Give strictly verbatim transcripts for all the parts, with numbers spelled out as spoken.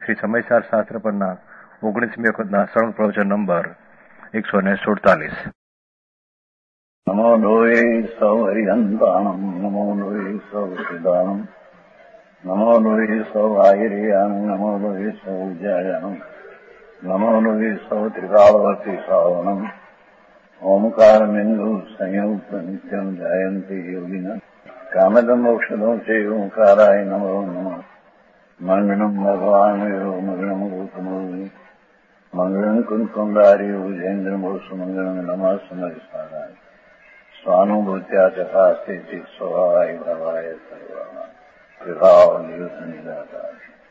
શ્રી સમયસાર શાસ્ત્ર પરના ઓગણીસમી વખતના સળંગ પ્રવચન નંબર એકસો ને સુડતાલીસ. નમો લોહે સૌ હરિહંતાણમ, નમો લોહે સૌ સિદ્ધાણમ, નમો લોહે સૌ આયર્યાણમ, નમો લોહે સૌ ઉજ્જાયણમ, નમો લોહે સૌ ત્રિકાળવતી શ્રાવણમ, ઓમકાર બિંદુ સંયુક્ત નિત્યમ જાયંતી યોગિના કામદમ ઔષધો છે ઓંકારાય નમો નમઃ. મંગળમ ભગવાન મંગળમ ગૌતમો મંગળમ કુંકુંડાર્યો જૈન્દ્રમો સુમંગળમ નમઃ સમરિસારાય સ્વાનુભૂત્યા ચકાસ્તે સ્વભાવાય ભવાય સર્વા પ્રભાવ નિયુત નિરાકાર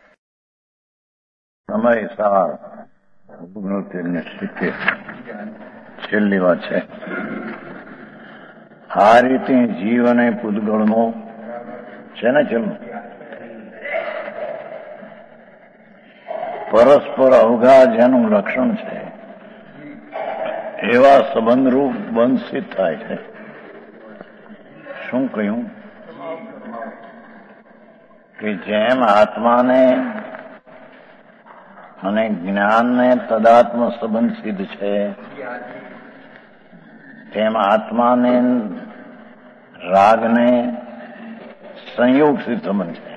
સમય સાર સ્થિતિ છેલ્લી વાત છે. આ રીતે જીવ અને પૂતગળનો છે ને છેલ્લું પરસ્પર અવઘા જેનું લક્ષણ છે એવા સંબંધરૂપ બંધિત થાય છે. શું કહ્યું કે જેમ આત્માને અને જ્ઞાનને તદાત્મ સંબંધ સિદ્ધ છે તેમ આત્માને રાગને સંયોગ સિદ્ધ સંબંધ છે.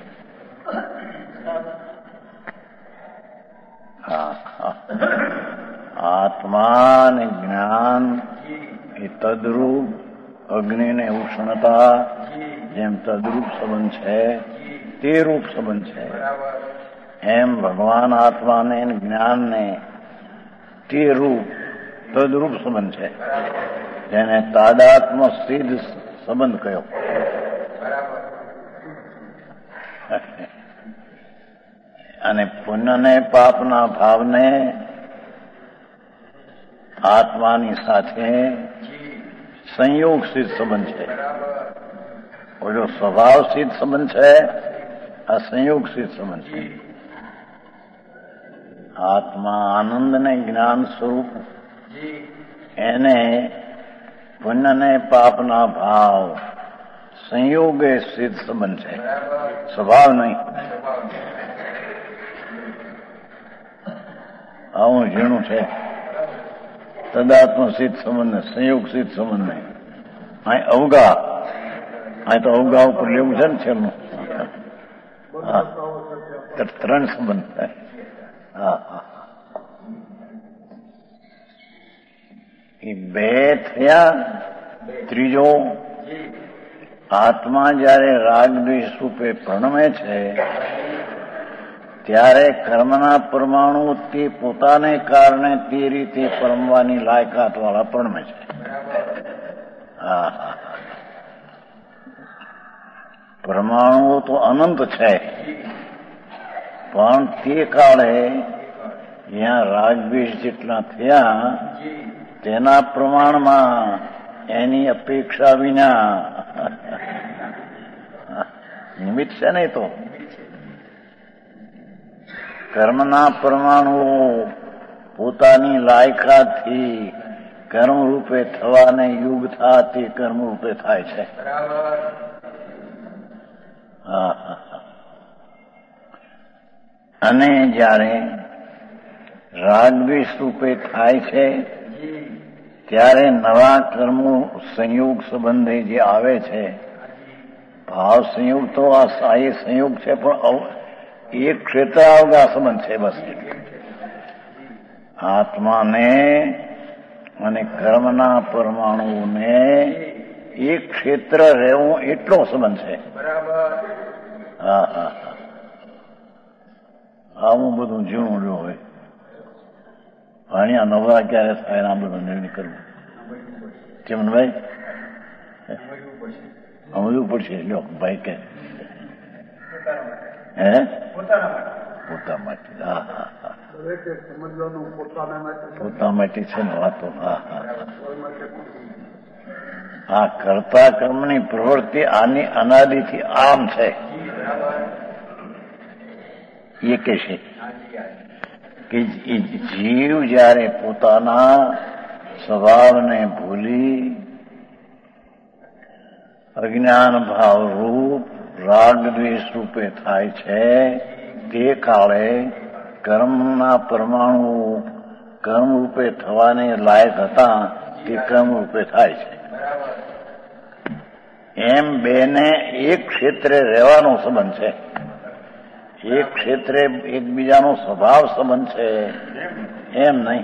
આત્મા અને જ્ઞાન એ તદરૂપ અગ્નિ ને ઉષ્ણતા જેમ તદરૂપ સંબંધ છે તે રૂપ સંબંધ છે, એમ ભગવાન આત્માને જ્ઞાનને તે રૂપ તદરૂપ સંબંધ છે જેને તાદાત્મ સિદ્ધ સંબંધ કહ્યો. અને પુણ્ય ને પાપના ભાવને આત્માની સાથે સંયોગ સિદ્ધ સંબંધ છે. ઓલો સ્વભાવ સિદ્ધ સંબંધ છે, આ સંયોગ સિદ્ધ સંબંધ છે. આત્મા આનંદ ને જ્ઞાન સ્વરૂપ એને પુણ્ય ને પાપના ભાવ સંયોગે સિદ્ધ સંબંધ છે, સ્વભાવ નહીં. આવું ઝીણું છે. તદાત્મ સિદ્ધ સંબંધ સંયોગ સિદ્ધ સંબંધ નહીં. અહીં અવગા અહીં તો અવગા ઉપર લેવું છે ને છેલ્લું. હા, ત્રણ સંબંધ થાય. હા હા એ બે થયા. ત્રીજો આત્મા જયારે રાગ દ્વેષ રૂપે પ્રણમે છે ત્યારે કર્મના પરમાણુ તે પોતાને કારણે તે રીતે પરમવાની લાયકાત વાળા પરમે છે. હા પરમાણુઓ તો અનંત છે, પણ તે કાળે જ્યાં રાગદ્વેષ જેટલા થયા તેના પ્રમાણમાં એની અપેક્ષા વિના નિમિત્ત છે નહીં તો કર્મના પરમાણુઓ પોતાની લાયકાતથી કર્મ રૂપે થવાને યુગ થા તે કર્મ રૂપે થાય છે. અને જ્યારે રાગદ્વેષ રૂપે થાય છે ત્યારે નવા કર્મો સંયોગ સંબંધે જે આવે છે, ભાવ સંયોગ તો આ એ સંયોગ છે પણ એક ક્ષેત્ર અવગા સંબંધ છે. બસ આત્માને અને કર્મના પરમાણુઓને એક ક્ષેત્ર રહેવું એટલો સંબંધ છે. હા હા આવું બધું ઝીણું જો હોય. અહીંયા નવરા ક્યારે થાય આ બધું નિર્ણય કરવું ચમનભાઈ સમજવું પડશે. લ્યો ભાઈ કે હે પોતા માટે. હા હા હા પોતા માટે છે ને વાતો. હા હા આ કરતા કર્મની પ્રવૃત્તિ આની અનાદિથી આમ છે. એ કે છે કે જીવ જયારે પોતાના સ્વભાવને ભૂલી અજ્ઞાન ભાવ રૂપ રાગ દ્વેષ રૂપે થાય છે તે કાળે કર્મના પરમાણુ કર્મ રૂપે થવાને લાયક હતા તે કર્મ રૂપે થાય છે. એમ બેને એક ક્ષેત્રે રહેવાનો સંબંધ છે, એક ક્ષેત્રે એકબીજાનો સ્વભાવ સંબંધ છે, એમ નહીં.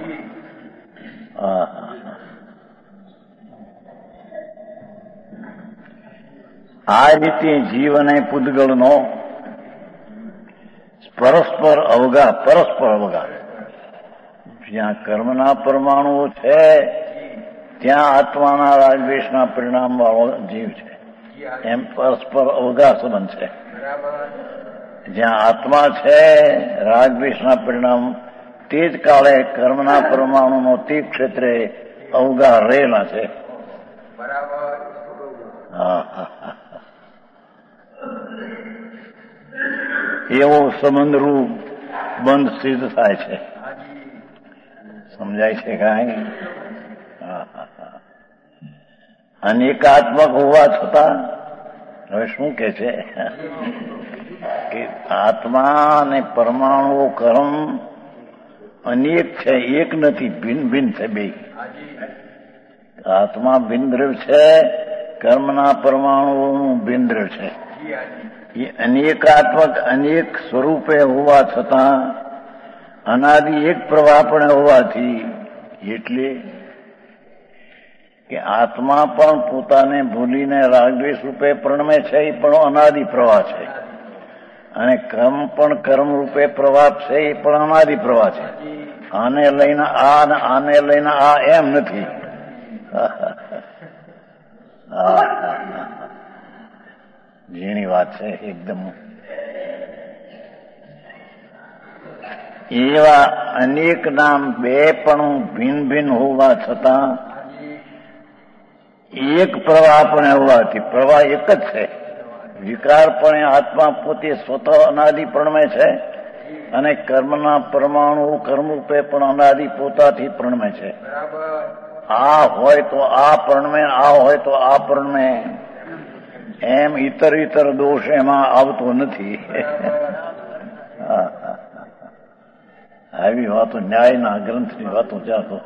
આ રીતે જીવ અને પૂતગલનો પરસ્પર અવગા પરસ્પર અવગા જ્યાં કર્મના પરમાણુઓ છે ત્યાં આત્માના રાગદ્વેષના પરિણામ વાળો જીવ છે, એમ પરસ્પર અવગા સંબંધ છે. જ્યાં આત્મા છે રાગદ્વેષના પરિણામ તે જ કાળે કર્મના પરમાણુનો તે ક્ષેત્રે અવગા રહેલા છે. હા હા હા એવો સંબંધરૂપ બંધ સિદ્ધ થાય છે. સમજાય છે કાંઈ? અનેકાત્મક હોવા છતાં હવે શું કે છે કે આત્મા અને પરમાણુ કર્મ અનેક છે, એક નથી, ભિન્ન ભિન્ન છે બે. આત્મા ભિન્ન દ્રવ્ય છે, કર્મના પરમાણુઓનું ભિન્ન દ્રવ્ય છે. એ અનેકાત્મક અનેક સ્વરૂપે હોવા છતાં અનાદિ એક પ્રવાહ પણ હોવાથી, એટલે કે આત્મા પણ પોતાને ભૂલીને રાગદ્વેષ રૂપે પ્રણમે છે, એ પણ અનાદિ પ્રવાહ છે, અને કર્મ પણ કર્મ રૂપે પ્રવાહ છે, એ પણ અનાદિ પ્રવાહ છે. આને લઈને આ ને આને લઈને આ એમ નથી. ઝીણી વાત છે એકદમ. એવા અનેક નામ બે પણ ભિન્ન ભિન્ન હોવા છતાં એક પ્રવાહ પણ હોવાથી પ્રવાહ એક જ છે. વિકારપણે આત્મા પોતે સ્વતઃ અનાદિ પ્રણમે છે, અને કર્મના પરમાણુ કર્મરૂપે પણ અનાદિ પોતાથી પ્રણમે છે. આ હોય તો આ પ્રણમે, આ હોય તો આ પ્રણમે, એમ ઇતર ઇતર દોષ એમાં આવતો નથી. આવી વાતો ન્યાયના ગ્રંથની વાતો ચાલો.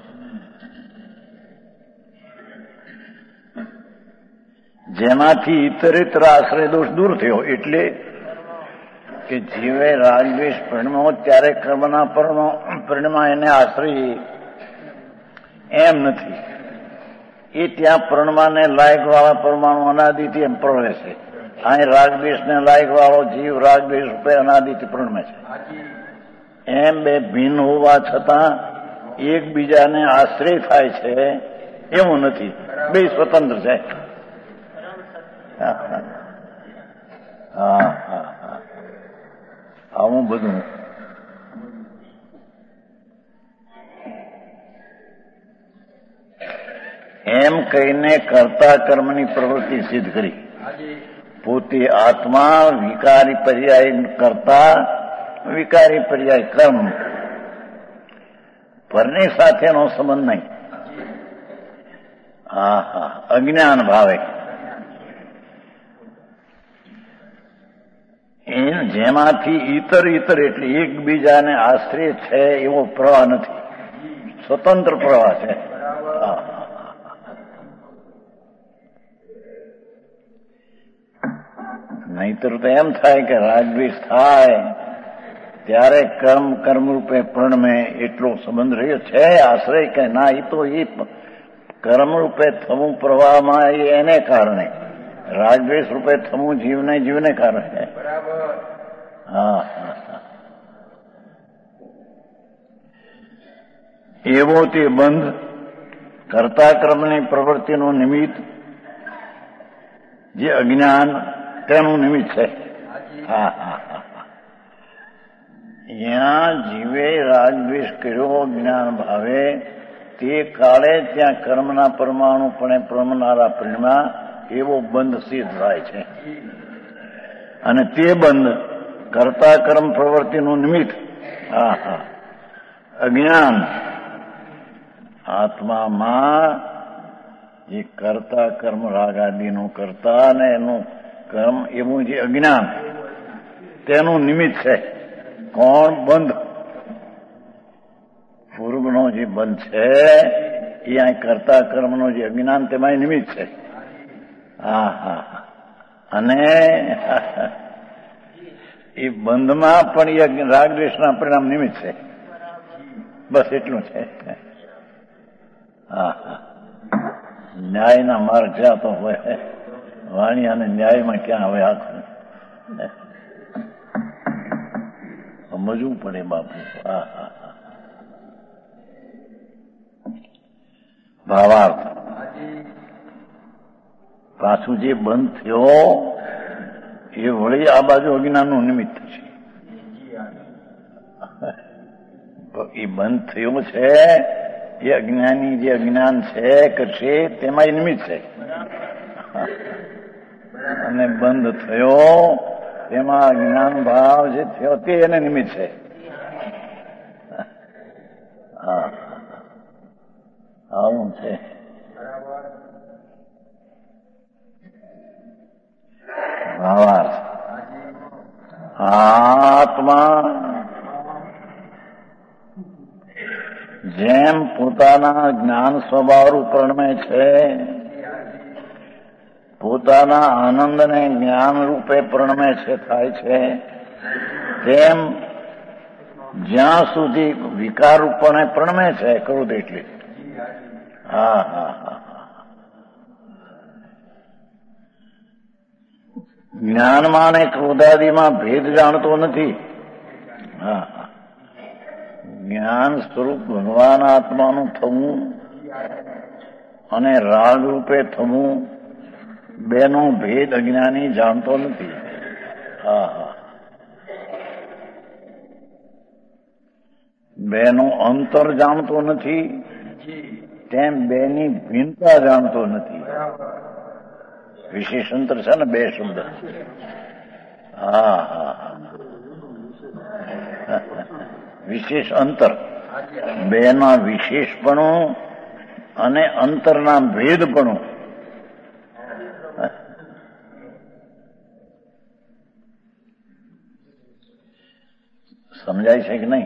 જેમાંથી ઇતરેતર આશ્રય દોષ દૂર થયો, એટલે કે જીવે રાગદ્વેષ પરિણમ્યો ત્યારે કર્મના પરિણામ એને આશ્રય એમ નથી. એ ત્યાં પરમાને લાયક વાળા પરમાણુ અનાદિથી એમ પ્રણમે છે. અહીં રાગદ્વેષને લાયક વાળો જીવ રાગદ્વેષ રૂપે અનાદિથી પ્રણમે છે. એમ બે ભિન્ન હોવા છતાં એકબીજાને આશ્રય થાય છે એવું નથી, બે સ્વતંત્ર છે. હા હા હા આવું બધું એમ કહીને કર્તા કર્મની પ્રવૃત્તિ સિદ્ધ કરી. પોતે આત્મા વિકારી પર્યાય કરતા, વિકારી પર્યાય કર્મ, પરની સાથેનો સંબંધ નહીં. હા હા અજ્ઞાન ભાવે જેમાંથી ઈતર ઈતર એટલે એકબીજાને આશ્રય છે એવો પ્રવાહ નથી, સ્વતંત્ર પ્રવાહ છે. નહીતર તો એમ થાય કે રાગદ્વેષ થાય ત્યારે કર્મ કર્મ રૂપે પ્રણમે એટલો સંબંધ રહ્યો છે, આશ્રય કે ના, એ તો એ કર્મ રૂપે થવું પ્રવાહમાં એને કારણે, રાગદ્વેષ રૂપે થવું જીવને જીવને કારણે. હા એવો તે બંધ કર્તા કર્મની પ્રવૃત્તિનું નિમિત્ત જે અજ્ઞાન તેનું નિમિત્ત છે. હા હા હા ત્યાં જીવે રાગદ્વેષ કર્યો જ્ઞાન ભાવે તે કાળે ત્યાં કર્મના પરમાણુપણે પ્રમનારા પરિણામ એવો બંધ સિદ્ધ થાય છે. અને તે બંધ કર્તા કર્મ પ્રવૃત્તિનું નિમિત્ત હા હા અજ્ઞાન આત્મામાં જે કર્તા કર્મ રાગ આદિનું કરતા અને એનું કર્મ એવું જે અજ્ઞાન તેનું નિમિત્ત છે. કોણ? બંધ. પૂર્વનો જે બંધ છે એ અહીં કરતા કર્મનો જે અજ્ઞાન તેમાં નિમિત્ત છે. હા હા અને એ બંધમાં પણ એ રાગ દ્વેષના પરિણામ નિમિત્ત છે. બસ એટલું છે. હા હા ન્યાયના માર્ગ જાતો હોય વાણી અને ન્યાયમાં ક્યાં હવે આખું સમજવું પડે બાપુ. હા હા હા ભાવાર્થ પાછું જે બંધ થયો એ વળી આ બાજુ અજ્ઞાનનું નિમિત્ત છે. એ બંધ થયો છે એ અજ્ઞાની જે અજ્ઞાન છે કરશે તેમાં એ નિમિત્ત છે. અને બંધ થયો તેમાં અજ્ઞાન ભાવ જે થયો તે એને નિમિત્ત છે. હા આવું છે. ભાવાર્થ આત્મા જેમ પોતાના જ્ઞાન સ્વભાવરૂપ પ્રણમે છે, પોતાના આનંદને જ્ઞાન રૂપે પ્રણમે છે થાય છે, તેમ જ્યાં સુધી વિકાર રૂપને પ્રણમે છે ક્રોધ એટલે. હા હા હા જ્ઞાનમાં અને ક્રોધાદિમાં ભેદ જાણતો નથી. હા જ્ઞાન સ્વરૂપ ભગવાન આત્માનું થવું અને રાગ રૂપે થવું બેનો ભેદ અજ્ઞાની જાણતો નથી. હા હા બેનું અંતર જાણતો નથી, તેમ બેની ભિન્નતા જાણતો નથી. વિશેષ અંતર છે ને બે શબ્દ. હા હા વિશેષ અંતર બેના વિશેષપણું અને અંતરના ભેદપણું. સમજાય છે કે નહીં?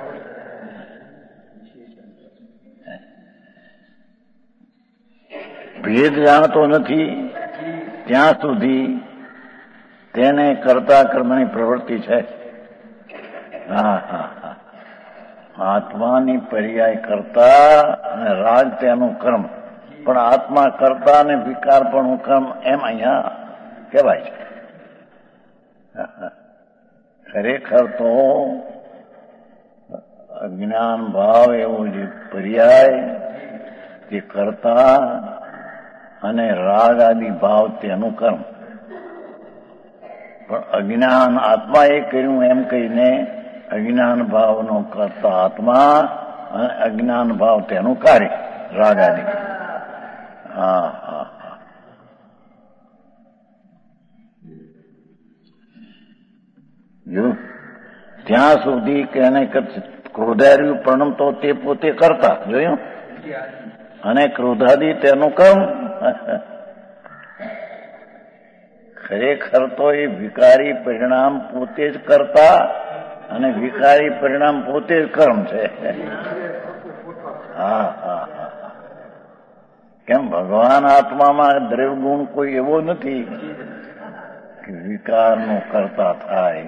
ભેદ જાણતો નથી ત્યાં સુધી તેને કરતા કર્મની પ્રવૃત્તિ છે. હા હા હા આત્માની પર્યાય કરતા અને રાગ તેનું કર્મ, પણ આત્મા કરતા અને વિકાર પણ કર્મ એમ અહીંયા કહેવાય છે. ખરેખર તો અજ્ઞાન ભાવ એવો જે પર્યાય તે કરતા અને રાગ આદિ ભાવ તેનું કર્મ, પણ અજ્ઞાન આત્માએ કર્યું એમ કહીને અજ્ઞાન ભાવનો કરતા આત્મા અને અજ્ઞાન ભાવ તેનું કાર્ય રાગ આદિ. હા હા હા જો ત્યાં સુધી કે એને ક્રોધાર્યું પ્રણમતો તે પોતે કરતા જોયું, અને ક્રોધાદી તેનું કર્મ. ખરેખર તો એ વિકારી પરિણામ પોતે જ કરતા અને વિકારી પરિણામ પોતે જ કર્મ છે. હા હા હા કેમ ભગવાન આત્મામાં દ્રવ્ય ગુણ કોઈ એવો નથી કે વિકારનો કરતા થાય.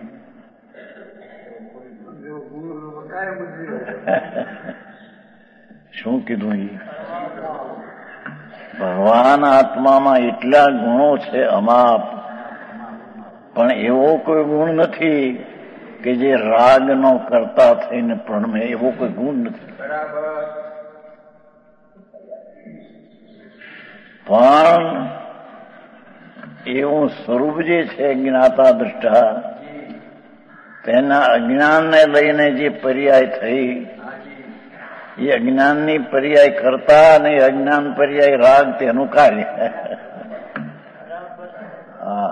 શું કીધું? ભગવાન આત્મામાં એટલા ગુણો છે અમાપ, પણ એવો કોઈ ગુણ નથી કે જે રાગનો કરતા થઈને પ્રણમે. એવો કોઈ ગુણ નથી. પણ એવું સ્વરૂપ જે છે જ્ઞાતા દ્રષ્ટા, તેના અજ્ઞાનને લઈને જે પર્યાય થઈ એ અજ્ઞાનની પર્યાય કરતા અને અજ્ઞાન પર્યાય રાગ તેનું કાર્ય. હા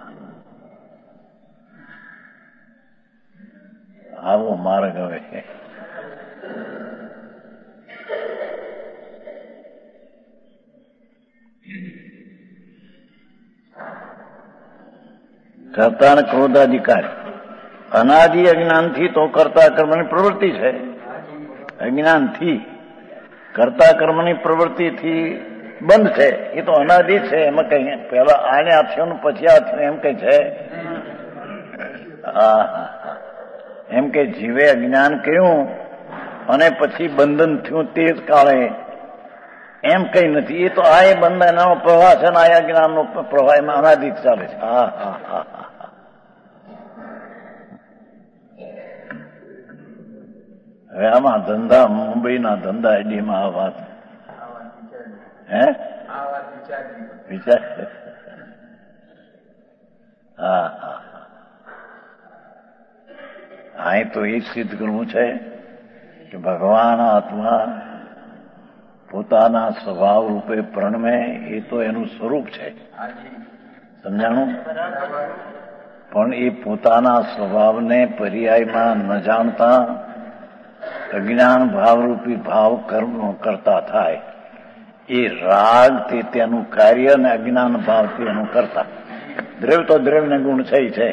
આવો માર્ગ હવે કરતા ને ક્રોધાધિકાર અનાદિ અજ્ઞાનથી તો કરતા કર્મની પ્રવૃત્તિ છે. અજ્ઞાનથી કરતા કર્મની પ્રવૃત્તિથી બંધ છે. એ તો અનાદિ છે. એમાં કઈ પેલા આને આ થયું પછી આ થયું એમ કઈ છે? હા એમ કે જીવે અજ્ઞાન કર્યું અને પછી બંધન થયું તે જ કાળે એમ કઈ નથી. એ તો આ એ બંધનનો પ્રવાહ છે ને આ જ્ઞાનનો પ્રવાહ એમાં અનાદિ ચાલે છે. હા હા હા હા હવે આમાં ધંધા મુંબઈના ધંધા આઈડીમાં આ વાત હે વિચાર હા હા હા તો એ સિદ્ધ કરવું છે કે ભગવાન આત્મા પોતાના સ્વભાવ રૂપે પ્રણમે એ તો એનું સ્વરૂપ છે. સમજાણું? પણ એ પોતાના સ્વભાવને પર્યાયમાં ન જાણતા અજ્ઞાન ભાવરૂપી ભાવ કર્મ કરતા થાય. એ રાગ તે તેનું કાર્ય અને અજ્ઞાન ભાવ તેનું કરતા. દ્રવ્ય તો દ્રવ્યને ગુણ છે છે.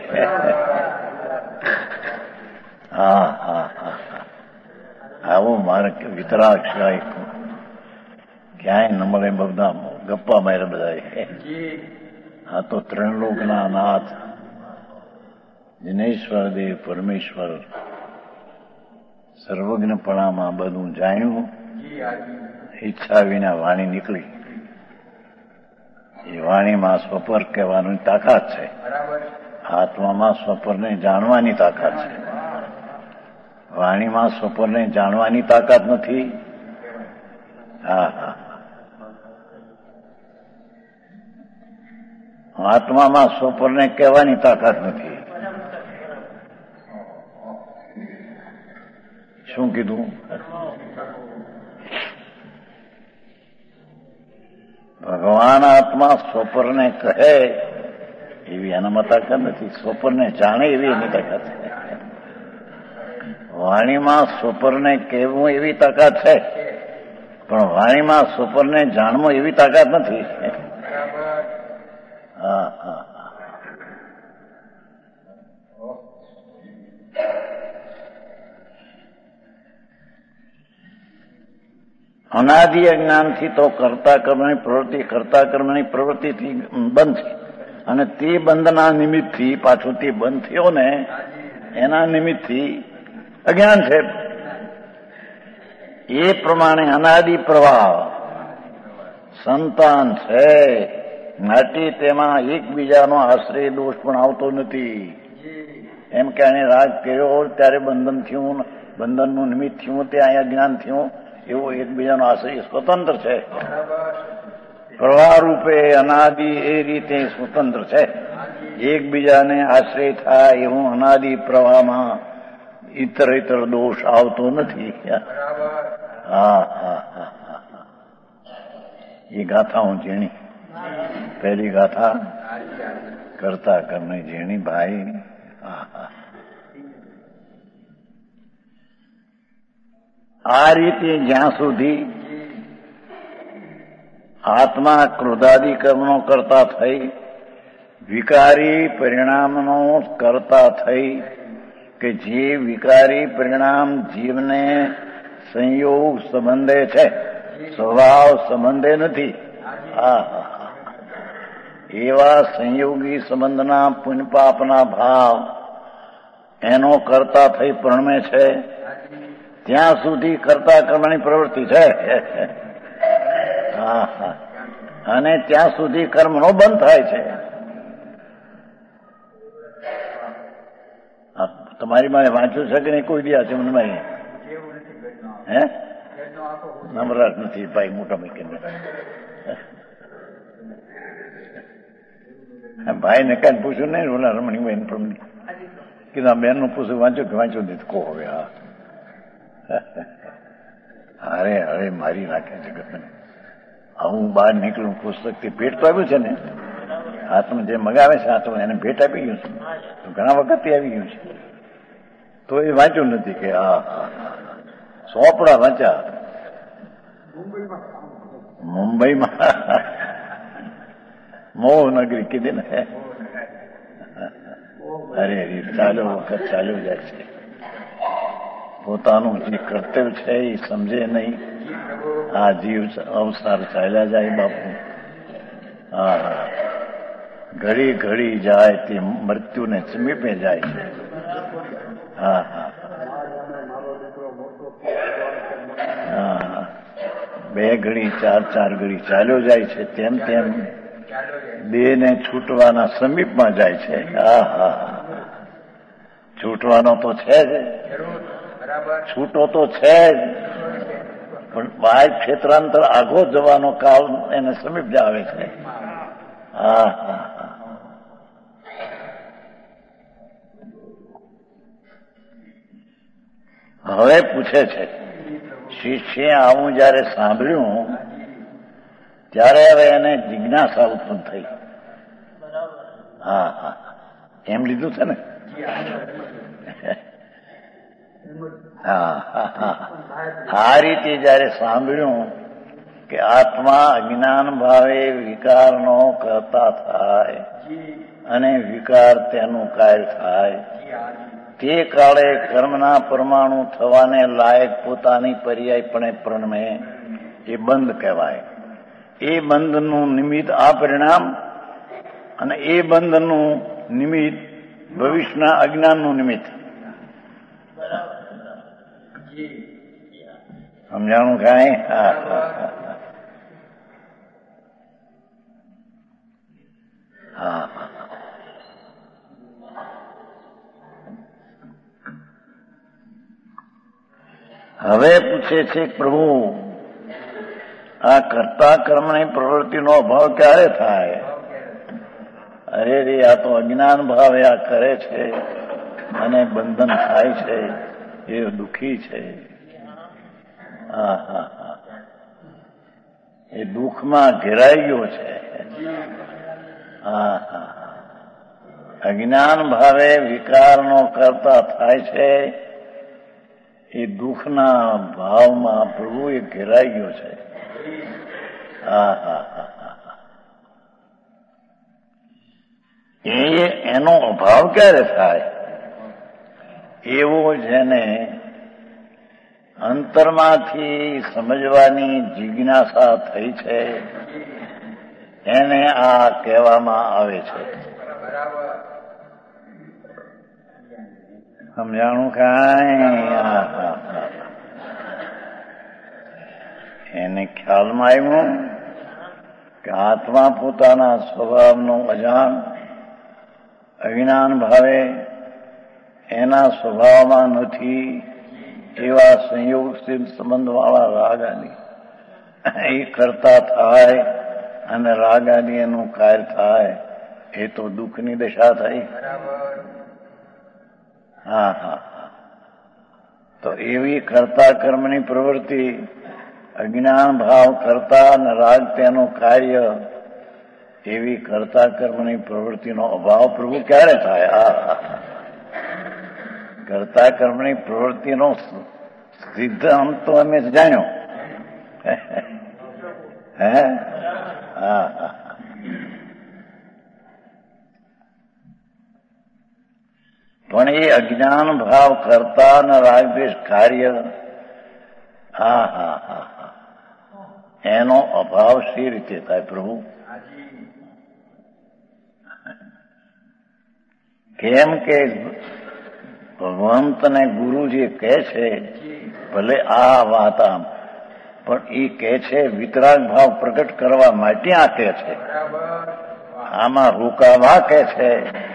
હા હા હા આવો મારે વિતરાગ સિવાય ક્યાંય ન મળે. બધા ગપ્પા મારે બધા. આ તો ત્રણલોકના નાથ દિનેશ્વર દેવ પરમેશ્વર સર્વજ્ઞપણામાં બધું જાણ્યું. ઈચ્છા વિના વાણી નીકળી. એ વાણીમાં સ્વપર કહેવાની તાકાત છે. આત્મામાં સ્વપરને જાણવાની તાકાત છે. વાણીમાં સ્વપરને જાણવાની તાકાત નથી. હા હા આત્મામાં સ્વપરને કહેવાની તાકાત નથી. શું કીધું? ભગવાન આત્મા સ્વપરને કહે એવી એનામાં તાકાત નથી. સ્વપરને જાણે એવી એની તાકાત છે. વાણીમાં સ્વપરને કહેવું એવી તાકાત છે, પણ વાણીમાં સ્વપરને જાણવું એવી તાકાત નથી. હા હા અનાદિ અજ્ઞાનથી તો કરતા કર્મની પ્રવૃત્તિ કરતા કર્મની પ્રવૃત્તિથી બંધ છે. અને તે બંધના નિમિત્તથી પાછું તે બંધ થયો ને એના નિમિત્તથી અજ્ઞાન છે. એ પ્રમાણે અનાદિ પ્રવાહ સંતાન છે. માટે તેમાં એકબીજાનો આશ્રય દોષ પણ આવતો નથી. એમ કે આને રાગ કર્યો ત્યારે બંધન થયું, બંધનનું નિમિત્ત થયું, તે અહીંયા જ્ઞાન થયું, એવો એકબીજાનો આશ્રય સ્વતંત્ર છે. પ્રવાહ રૂપે અનાદિ એ રીતે સ્વતંત્ર છે. એકબીજાને આશ્રય થાય એવું અનાદિ પ્રવાહમાં ઇતર ઇતર દોષ આવતો નથી. હા હા હા એ ગાથા હું ઝીણી. પહેલી ગાથા કરતા કરને ઝીણી ભાઈ. હા હા આ રીતે જ્યાં સુધી આત્મા ક્રોધાદિ કર્મનો કરતા થઈ, વિકારી પરિણામનો કરતા થઈ, કે જે વિકારી પરિણામ જીવને સંયોગ સંબંધે છે, સ્વભાવ સંબંધે નથી. હા એવા સંયોગી સંબંધના પુણ્ય પાપના ભાવ એનો કરતા થઈ પ્રણમે છે. ત્યાં સુધી કરતા કર્મની પ્રવૃત્તિ છે. હા હા અને ત્યાં સુધી કર્મનો બંધ થાય છે. તમારી મારે વાંચ્યું છે કે નહીં કોઈ દી? છે મને હે નમ્રાટ નથી ભાઈ મોટા મૂકીને. ભાઈ ને કઈ પૂછ્યું નહીં. ઓલા રમણી બેન પણ કીધું બેન નું પૂછ્યું વાંચ્યું કે વાંચ્યું દીધું કહો હવે. હા અરે અરે મારી નાખે જગતને. હું બહાર નીકળું પુસ્તક થી ભેટ તો આવ્યું છે ને, હાથમાં જે મગાવે છે હાથમાં એને ભેટ આપી ગયું છે. ઘણા વખત આવી ગયું છે તો એ વાંચ્યું નથી કે હા સોપડા વાંચ્યા મુંબઈમાં મોહનગરી કીધી ને. અરે ચાલ્યો વખત ચાલ્યો જાય છે. પોતાનું જે કર્તવ્ય છે એ સમજે નહીં. આ જીવ અવસાર ચાલ્યા જાય બાપુ. હા હા, ઘડી ઘડી જાય તે મૃત્યુને સમીપે જાય છે. હા હા હા, બે ઘડી ચાર ચાર ઘડી ચાલ્યો જાય છે, તેમ તેમ દેહને છૂટવાના સમીપમાં જાય છે. હા હા, છૂટવાનો તો છે જ, છૂટો તો છે જ, પણ બાહ્ય ક્ષેત્રાંતર આગો જવાનો કાળ એને સમીપ જ આવે છે. હા હા, હવે પૂછે છે શિષ્ય, આવું જયારે સાંભળ્યું ત્યારે હવે એને જિજ્ઞાસા ઉત્પન્ન થઈ. હા હા, એમ લીધું છે ને. હા હા હા, આ રીતે જયારે સાંભળ્યું કે આત્મા અજ્ઞાન ભાવે વિકારનો કરતા થાય અને વિકાર તેનું કાર્ય થાય, તે કાળે કર્મના પરમાણુ થવાને લાયક પોતાની પર્યાયપણે પ્રણમે, એ બંધ કહેવાય. એ બંધનું નિમિત્ત આ પરિણામ, અને એ બંધનું નિમિત્ત ભવિષ્યના અજ્ઞાનનું નિમિત્ત. સમજાણું કાંઈ? હા હા હા, હવે પૂછે છે પ્રભુ, આ કર્તા કર્મની પ્રવૃત્તિનો અભાવ ક્યારે થાય? અરે રે, આ તો અજ્ઞાન ભાવે આ કરે છે અને બંધન થાય છે, એ દુઃખી છે. હા હા હા, એ દુઃખમાં ઘેરાઈ ગયો છે. હા હા, અજ્ઞાન ભાવે વિકારનો કરતા થાય છે, એ દુઃખના ભાવમાં પ્રભુ એ ઘેરાઈ ગયો છે. હા હા હા, એ એનો અભાવ ક્યારે થાય? એવો જેને અંતરમાંથી સમજવાની જિજ્ઞાસા થઈ છે, એને આ કહેવામાં આવે છે. સમજાણું કાંઈ? હા હા હા, એને ખ્યાલમાં આવ્યું કે આત્મા પોતાના સ્વભાવનો અજાણ અજ્ઞાન ભાવે એના સ્વભાવમાં નથી એવા સંયોગશીલ સંબંધવાળા રાગ આદિ એ કરતા થાય અને રાગ આદિ એનું કાર્ય થાય, એ તો દુઃખની દશા થઈ. હા હા હા, તો એવી કરતા કર્મની પ્રવૃત્તિ, અજ્ઞાન ભાવ કરતા અને રાગ તેનું કાર્ય, એવી કરતા કર્મની પ્રવૃત્તિનો અભાવ પ્રભુ ક્યારે થાય? આ કરતા કર્મની પ્રવૃત્તિનો સિદ્ધાંત તો અમે જાણ્યો. હે હા હા, પણ એ અજ્ઞાન ભાવ કરતા અને રાગદ્વેષ કાર્ય, હા હા હા હા, એનો અભાવ શી રીતે થાય પ્રભુ? કેમ કે ભગવંતને ગુરુજી કહે છે, ભલે આ વાત આમ, પણ એ કહે છે વિતરાગ ભાવ પ્રગટ કરવા માટે આ કહે છે, આમાં રોકાવા કહે છે,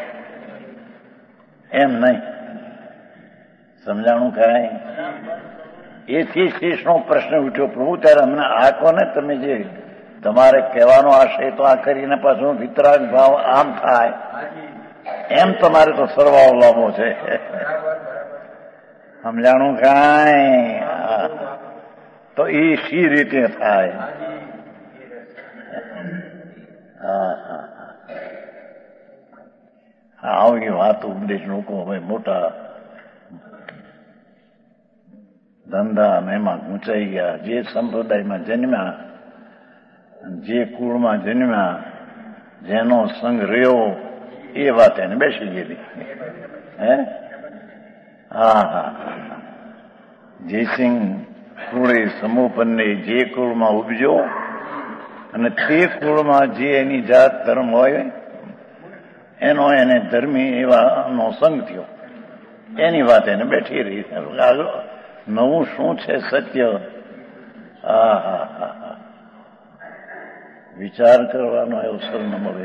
એમ નહીં. સમજાણું કાંઈ? એથી શીશનો પ્રશ્ન ઉઠ્યો, પ્રભુ ત્યારે અમને આ કોને તમે જે તમારે કહેવાનો આશય તો આ કરીને પાછું વિતરાગ ભાવ આમ થાય, એમ તમારે તો સરવાળો લાવવો છે. સમજાણું કાંઈ? તો એ શી રીતે થાય? હા હા, આવી વાત ઉપદેશ લોકો હવે મોટા ધંધા અને એમાં ગૂંચાઈ ગયા. જે સંપ્રદાયમાં જન્મ્યા, જે કુળમાં જન્મ્યા, જેનો સંગ રહ્યો એ વાત એને બેસી ગયેલી. હે હા હા જયસિંહ કુળે સમૂપનને જે કુળમાં ઉપજો અને તે કુળમાં જે એની જાત ધર્મ હોય એનો એને ધર્મી એવાનો સંગ થયો. એની વાત એને બેઠી રહી. નવું શું છે સત્ય? હા હા હા હા વિચાર કરવાનો અવસર ન મળે.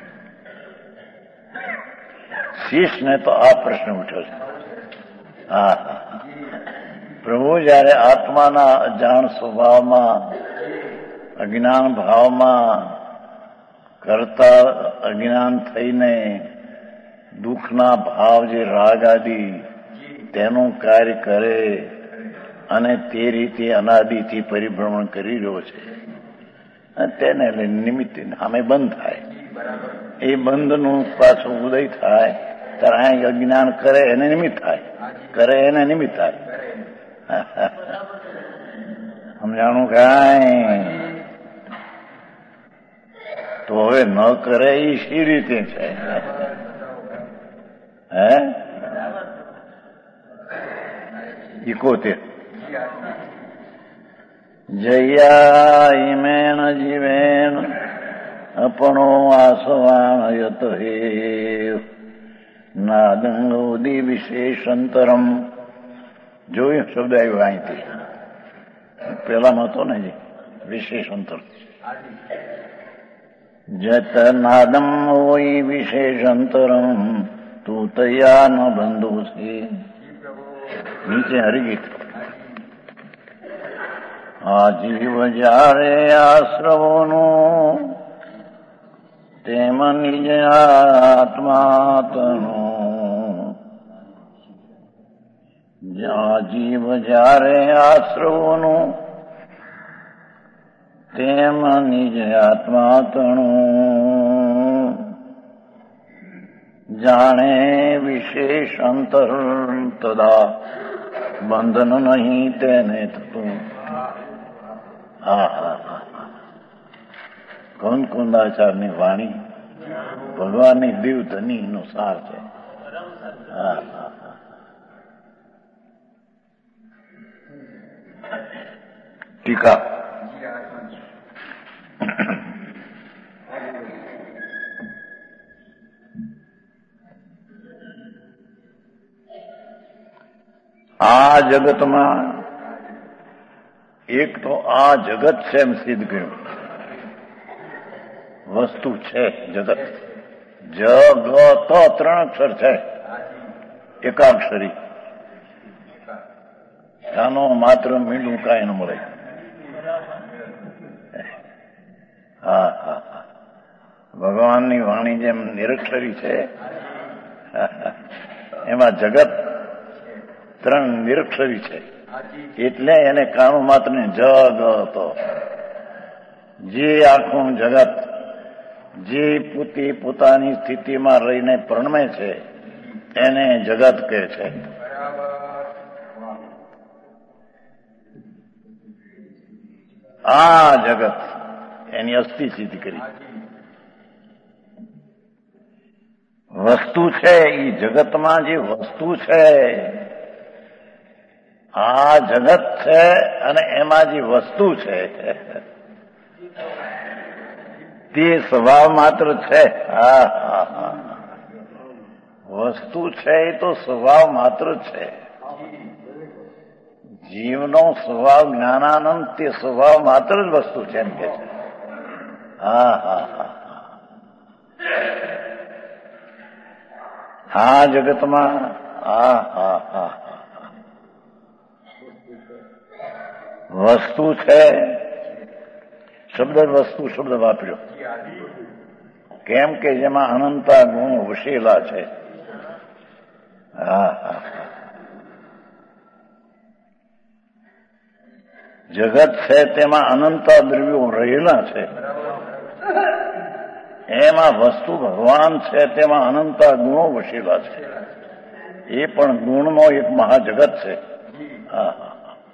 શિષ્યને તો આ પ્રશ્ન ઉઠ્યો છે. હા હા પ્રભુ જયારે આત્માના અજાણ સ્વભાવમાં અજ્ઞાન ભાવમાં કરતા અજ્ઞાન થઈને દુઃખના ભાવ જે રાગ આદિ તેનું કાર્ય કરે અને તે રીતે અનાદિથી પરિભ્રમણ કરી રહ્યો છે તેને નિમિત્ત સામે બંધ થાય. એ બંધનું પાછું ઉદય થાય ત્યારે અહીં અજ્ઞાન કરે એને નિમિત્ત થાય, કરે એને નિમિત્ત થાય. સમજાણું કાંઈ? તો હવે ન કરે એ શી રીતે છે? હે ઇકોતેર જયા ઈમેણ જીવેણ અપણો આસવાણ યત હે નાદંગોદી વિશેષંતરમ. જોયું શબ્દ આવ્યો અહીંથી, પેલામાં હતો ને જી વિશેષંતર. જત નાદમ હોય વિશેષંતરમ તું તયા ન બંધુ છે. નીચે હરિગીત આ જીવ જ્યારે આશ્રવોનું તેમ નિજ આત્માતનું. આ જીવ જ્યારે આશ્રવોનું તેમ નિજ આત્માતનું જાણે વિશેષ અંતર તદા બંધન નહીં તેને થતું. હા હા હા કુંદાચારની વાણી ભગવાનની દિવ ધની નો સાર છે. હા હા ટીકા આ જગતમાં એક તો આ જગત છે એમ સિદ્ધ કર્યું. વસ્તુ છે જગત. જગત ત્રણ અક્ષર છે, એકાક્ષરી. કાનો માત્ર મીંડું કાંઈ ન મળે. હા હા હા ભગવાનની વાણી જેમ નિરક્ષરી છે એમાં જગત ત્રણ નિરક્ષરી છે. એટલે એને કાણું માત્ર ને જગત. જે આખું જગત જે પોતે પોતાની સ્થિતિમાં રહીને પ્રણમે છે એને જગત કહે છે. આ જગત એની અસ્થિ સિદ્ધ કરી. વસ્તુ છે એ જગતમાં જે વસ્તુ છે આ જગત છે અને એમાં જે વસ્તુ છે તે સ્વભાવ માત્ર છે. હા હા હા વસ્તુ છે એ તો સ્વભાવ માત્ર છે. જીવનો સ્વભાવ જ્ઞાનાનંદ તે સ્વભાવ માત્ર જ વસ્તુ છે એમ કે છે. હા હા હા આ જગતમાં હા હા હા વસ્તુ છે શબ્દ વસ્તુ શબ્દ વાપર્યો કેમ કે જેમાં અનંતા ગુણ વસેલા છે. હા હા જગત છે તેમાં અનંતા દ્રવ્યો રહેલા છે. એમાં વસ્તુ ભગવાન છે તેમાં અનંતા ગુણો વસેલા છે. એ પણ ગુણનો એક મહાજગત છે. હા હા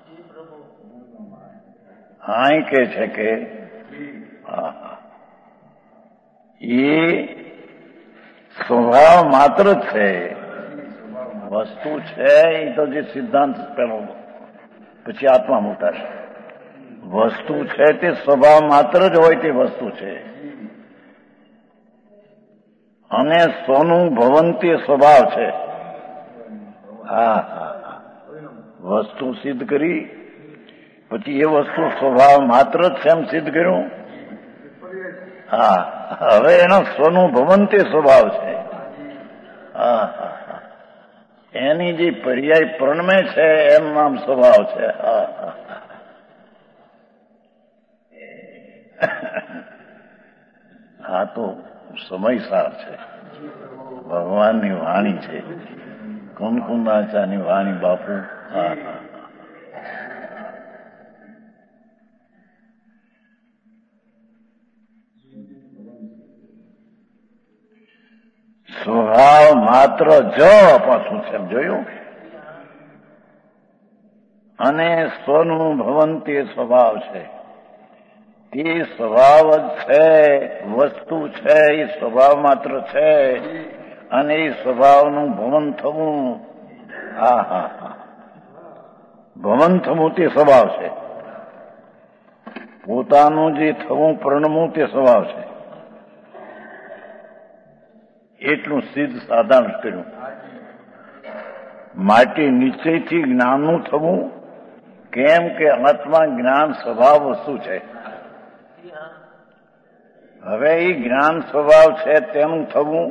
હા કે છે કે હા એ સ્વભાવ માત્ર જ છે. વસ્તુ છે એ તો જે સિદ્ધાંત પેલો, પછી આત્મા મોટા છે. વસ્તુ છે તે સ્વભાવ માત્ર જ હોય તે વસ્તુ છે, અને સ્વનું ભવંતી સ્વભાવ છે. હા હા, વસ્તુ સિદ્ધ કરી પછી એ વસ્તુ સ્વભાવ માત્ર જ છે એમ સિદ્ધ કર્યું. હા, હવે એનો સ્વનું ભવંતી સ્વભાવ છે. હા હા, એની જે પર્યાય પ્રણમે છે એમ નામ સ્વભાવ છે. હા હા, આ તો સમયસાર છે. ભગવાનની વાણી છે, કુનકુંદાચાની વાણી બાપુ. હા હા, સ્વભાવ માત્ર જ પાછું છે, જોયું. અને સ્વનું ભવંતી સ્વભાવ છે. તે સ્વભાવ જ છે, વસ્તુ છે, એ સ્વભાવ માત્ર છે, અને એ સ્વભાવનું ભવન થવું. હા હા હા, ભવન થવું તે સ્વભાવ છે. પોતાનું જે થવું પ્રણમવું તે સ્વભાવ છે. એટલું સિદ્ધ સાધારણ કર્યું. માટે નિશ્ચયથી જ્ઞાનનું થવું, કેમ કે આત્મા જ્ઞાન સ્વભાવ વસ્તુ છે. હવે એ જ્ઞાન સ્વભાવ છે તેનું થવું.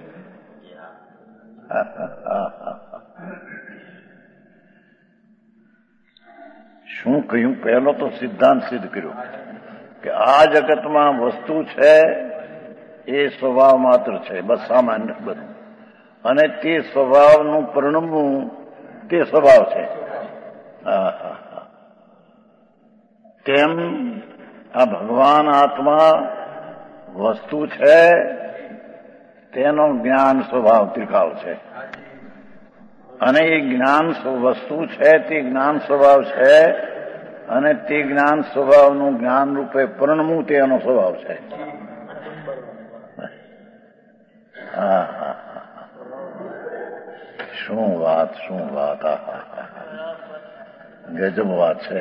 શું કહ્યું? પહેલો તો સિદ્ધાંત સિદ્ધ કર્યો કે આ જગતમાં વસ્તુ છે એ સ્વભાવ માત્ર છે, બસ સામાન્ય બધું, અને તે સ્વભાવનું પરિણમવું તે સ્વભાવ છે. તેમ આ ભગવાન આત્મા વસ્તુ છે, તેનો જ્ઞાન સ્વભાવ ત્રિકાળ છે, અને એ જ્ઞાન વસ્તુ છે તે જ્ઞાન સ્વભાવ છે, અને તે જ્ઞાન સ્વભાવનું જ્ઞાન રૂપે પરિણમવું તે એનો સ્વભાવ છે. હા હા, શું વાત, શું વાત. ગજબ વાત છે.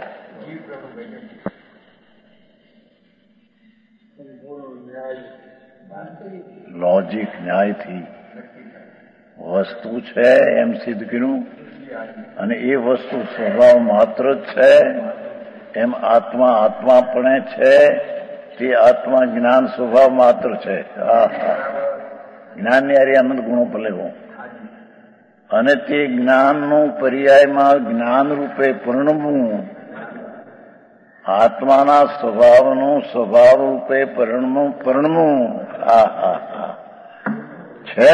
લોજિક ન્યાયથી વસ્તુ છે એમ સિદ્ધ કર્યું, અને એ વસ્તુ સ્વભાવ માત્ર જ છે એમ આત્મા આત્માપણે છે, તે આત્મા જ્ઞાન સ્વભાવ માત્ર છે. હા હા, જ્ઞાનની હારે આનંદ ગુણો ભલેવો, અને તે જ્ઞાનનું પર્યાયમાં જ્ઞાન રૂપે પરિણમવું, આત્માના સ્વભાવનું સ્વભાવ રૂપે પરિણમવું પરિણમવું. હા હા હા, છે.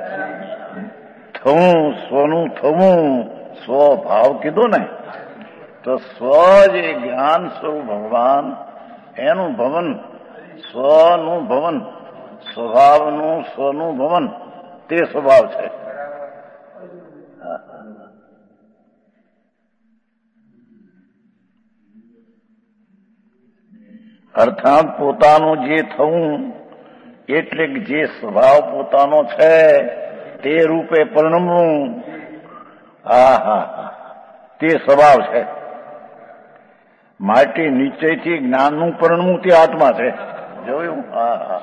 થવું, સ્વનું થવું, સ્વભાવ કીધું ને, તો સ્વ જે જ્ઞાન સ્વરૂપ ભગવાન, એનું ભવન, સ્વનું ભવન, સ્વભાવનું સ્વનું ભવન તે સ્વભાવ છે. અર્થાત પોતાનું જે થવું એટલે જે સ્વભાવ પોતાનો છે તે રૂપે પરિણમવું. હા હા, તે સ્વભાવ છે. માટે નિશ્ચયથી જ્ઞાનનું પરિણમવું તે આત્મા છે. જોયું? હા હા,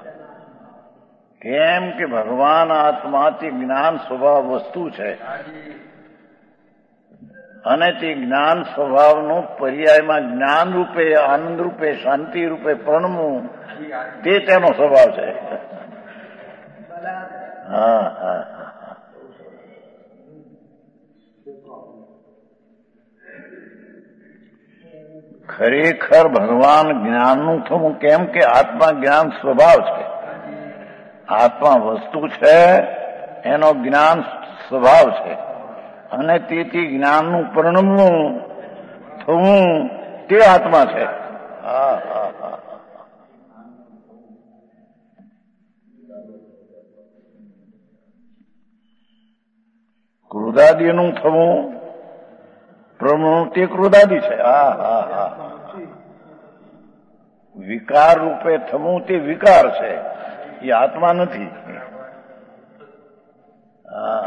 કેમ કે ભગવાન આત્માથી જ્ઞાન સ્વભાવ વસ્તુ છે, અને તે જ્ઞાન સ્વભાવનો પર્યાયમાં જ્ઞાન રૂપે, આનંદ રૂપે, શાંતિ રૂપે પરિણમવું તે તેનો સ્વભાવ છે. હા હા, ખરેખર ભગવાન જ્ઞાનનું થવું, કેમ કે આત્મા જ્ઞાન સ્વભાવ છે. આત્મા વસ્તુ છે, એનો જ્ઞાન સ્વભાવ છે, અને તેથી જ્ઞાનનું પરિણમવું થવું તે આત્મા છે. હા હા હા, ક્રોધાદિનું થવું પ્રવૃત્તિ ક્રોધાદિ છે. હા હા હા, વિકાર રૂપે થવું તે વિકાર છે, એ આત્મા નથી. હા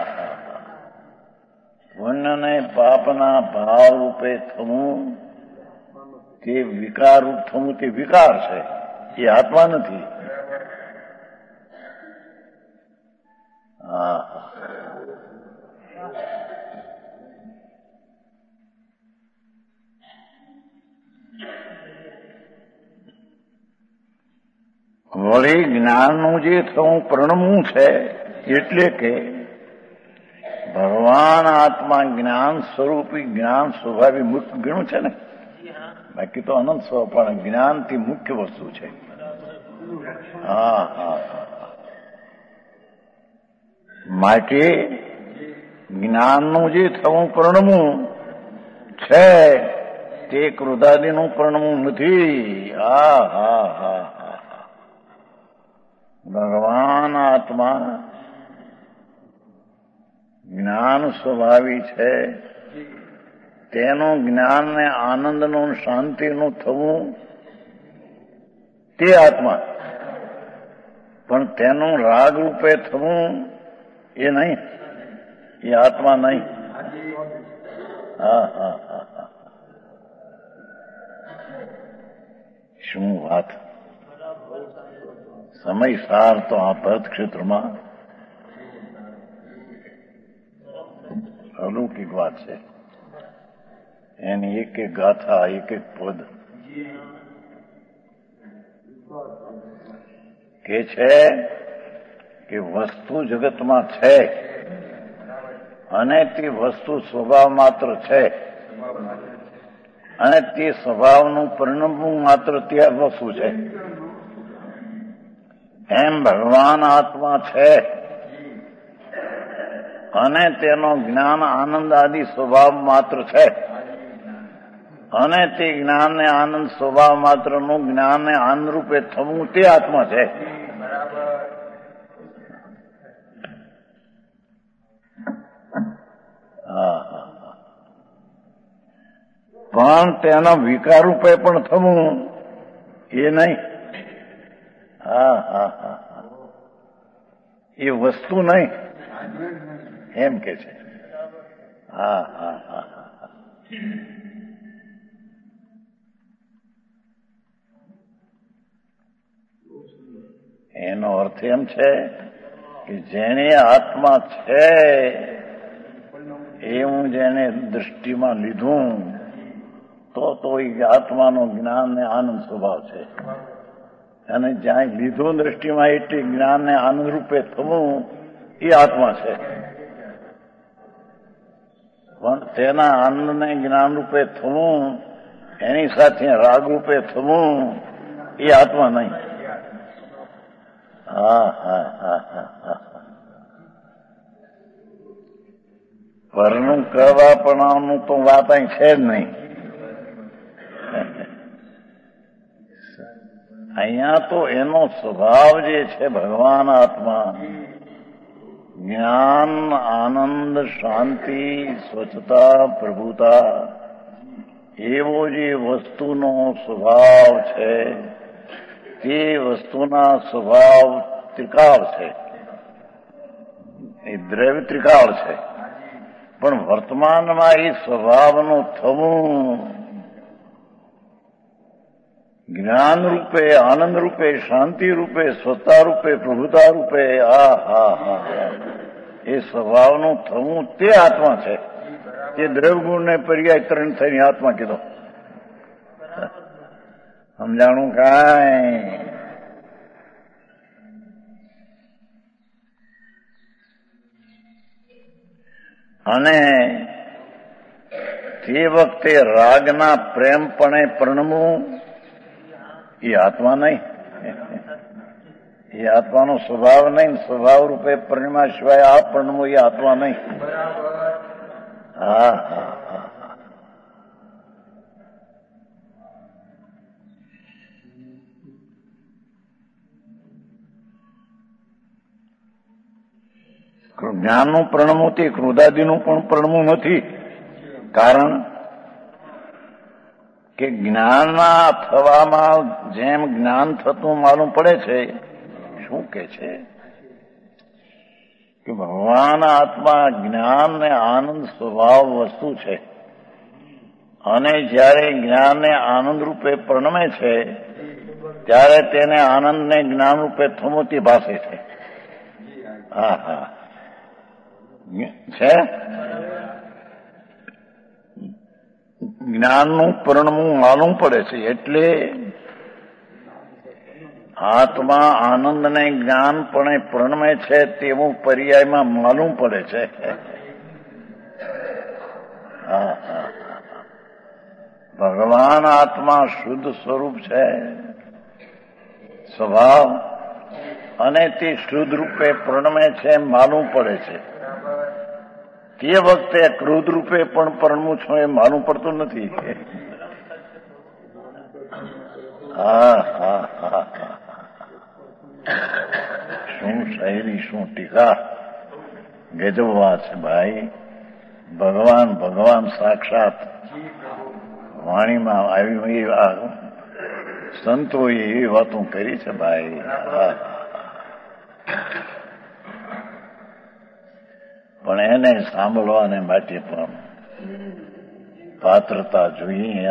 પુણ્ય ને પાપના ભાવ રૂપે થવું તે વિકાર રૂપ થવું તે વિકાર છે, એ આત્મા નથી. હા વળી જ્ઞાનનું જે થવું પ્રણમવું છે એટલે કે ભગવાન આત્મા જ્ઞાન સ્વરૂપી જ્ઞાન સ્વભાવી મુક્ત ગણું છે ને, બાકી તો અનંત સ્વ પણ જ્ઞાનથી મુખ્ય વસ્તુ છે. હા હા માટે જ્ઞાનનું જે થવું પ્રણમવું છે તે ક્રોધાદિનું પ્રણમવું નથી. હા હા હા ભગવાન આત્મા જ્ઞાન સ્વભાવી છે, તેનું જ્ઞાન ને આનંદનું શાંતિનું થવું તે આત્મા, પણ તેનું રાગ રૂપે થવું એ નહીં, એ આત્મા નહીં. હા હા હા શું વાત! સમય સાર તો આ ભરત ક્ષેત્રમાં અલૌકિક વાત છે. એની એક એક ગાથા, એક એક પદ કે છે કે વસ્તુ જગતમાં છે અને તે વસ્તુ સ્વભાવ માત્ર છે અને તે સ્વભાવનું પરિણમવું માત્ર ત્યાં વસ્તુ છે. એમ ભગવાન આત્મા છે અને તેનો જ્ઞાન આનંદ આદિ સ્વભાવ માત્ર છે અને તે જ્ઞાન ને આનંદ સ્વભાવ માત્રનું જ્ઞાન ને આનંદ રૂપે થવું તે આત્મા છે. હા પણ તેના વિકાર રૂપે પણ થવું એ નહીં. હા હા હા એ વસ્તુ નહીં એમ કે છે. હા હા હા એનો અર્થ એમ છે કે જેને આત્મા છે એવું જેને દૃષ્ટિમાં લીધું તો તો એ આત્માનો જ્ઞાન ને આનંદ સ્વભાવ છે. અને જ્યાં લીધું દ્રષ્ટિમાં એટલે જ્ઞાન ને આનંદ રૂપે થવું એ આત્મા છે, પણ તેના આનંદ ને જ્ઞાન રૂપે થવું એની સાથે રાગ રૂપે થવું એ આત્મા નહીં. હા હા હા હા હા પરનું કરવા પણ તો વાત અહીં છે જ નહીં. અહીંયા તો એનો સ્વભાવ જે છે ભગવાન આત્મા જ્ઞાન આનંદ શાંતિ સ્વચ્છતા પ્રભુતા એવો જે વસ્તુનો સ્વભાવ છે તે વસ્તુના સ્વભાવ ત્રિકાળ છે, એ દ્રવ્ય ત્રિકાળ છે, પણ વર્તમાનમાં એ સ્વભાવનું થવું જ્ઞાન રૂપે આનંદ રૂપે શાંતિ રૂપે સ્વતા રૂપે પ્રભુતા રૂપે આ હા હા એ સ્વભાવનું થવું તે આત્મા છે. તે દ્રવ્યગુણને પર્યાય ત્રણ થઈને આત્મા કીધો. સમજાણું કાંઈ? અને તે વખતે રાગના પ્રેમપણે પ્રણમવું એ આત્મા નહીં, એ આત્માનો સ્વભાવ નહીં. સ્વભાવ રૂપે પરિણમ્યા સિવાય આ પ્રણમવું એ આત્મા નહીં. હા હા હા જ્ઞાનનું પ્રણમવું તે ક્રોધાદિનું પણ પ્રણમવું નથી. કારણ કે જ્ઞાનના થવામાં જેમ જ્ઞાન થતું માલુમ પડે છે, શું કે છે કે ભગવાન આત્મા જ્ઞાન ને આનંદ સ્વભાવ વસ્તુ છે, અને જ્યારે જ્ઞાન ને આનંદ રૂપે પ્રણમે છે ત્યારે તેને આનંદ ને જ્ઞાન રૂપે થમોતી ભાષે છે. હા હા છે. જ્ઞાનનું પરિણમવું માલુમ પડે છે, એટલે આત્મા આનંદ ને જ્ઞાન પણ પ્રણમે છે તેવું પર્યાયમાં માલુમ પડે છે. હા હા ભગવાન આત્મા શુદ્ધ સ્વરૂપ છે સ્વભાવ, અને તે શુદ્ધ રૂપે પ્રણમે છે માલુમ પડે છે. તે વખતે ક્રોધ રૂપે પણ પરણવું છું એ માલુમ પડતું નથી. હા હા હા શું શાયરી, શું ટીકા, ગજબ વાત છે ભાઈ. ભગવાન ભગવાન સાક્ષાત વાણીમાં આવી સંતોએ એવી વાતો કરી છે ભાઈ. પણ એને સાંભળવાને માટે પણ પાત્રતા જોઈએ.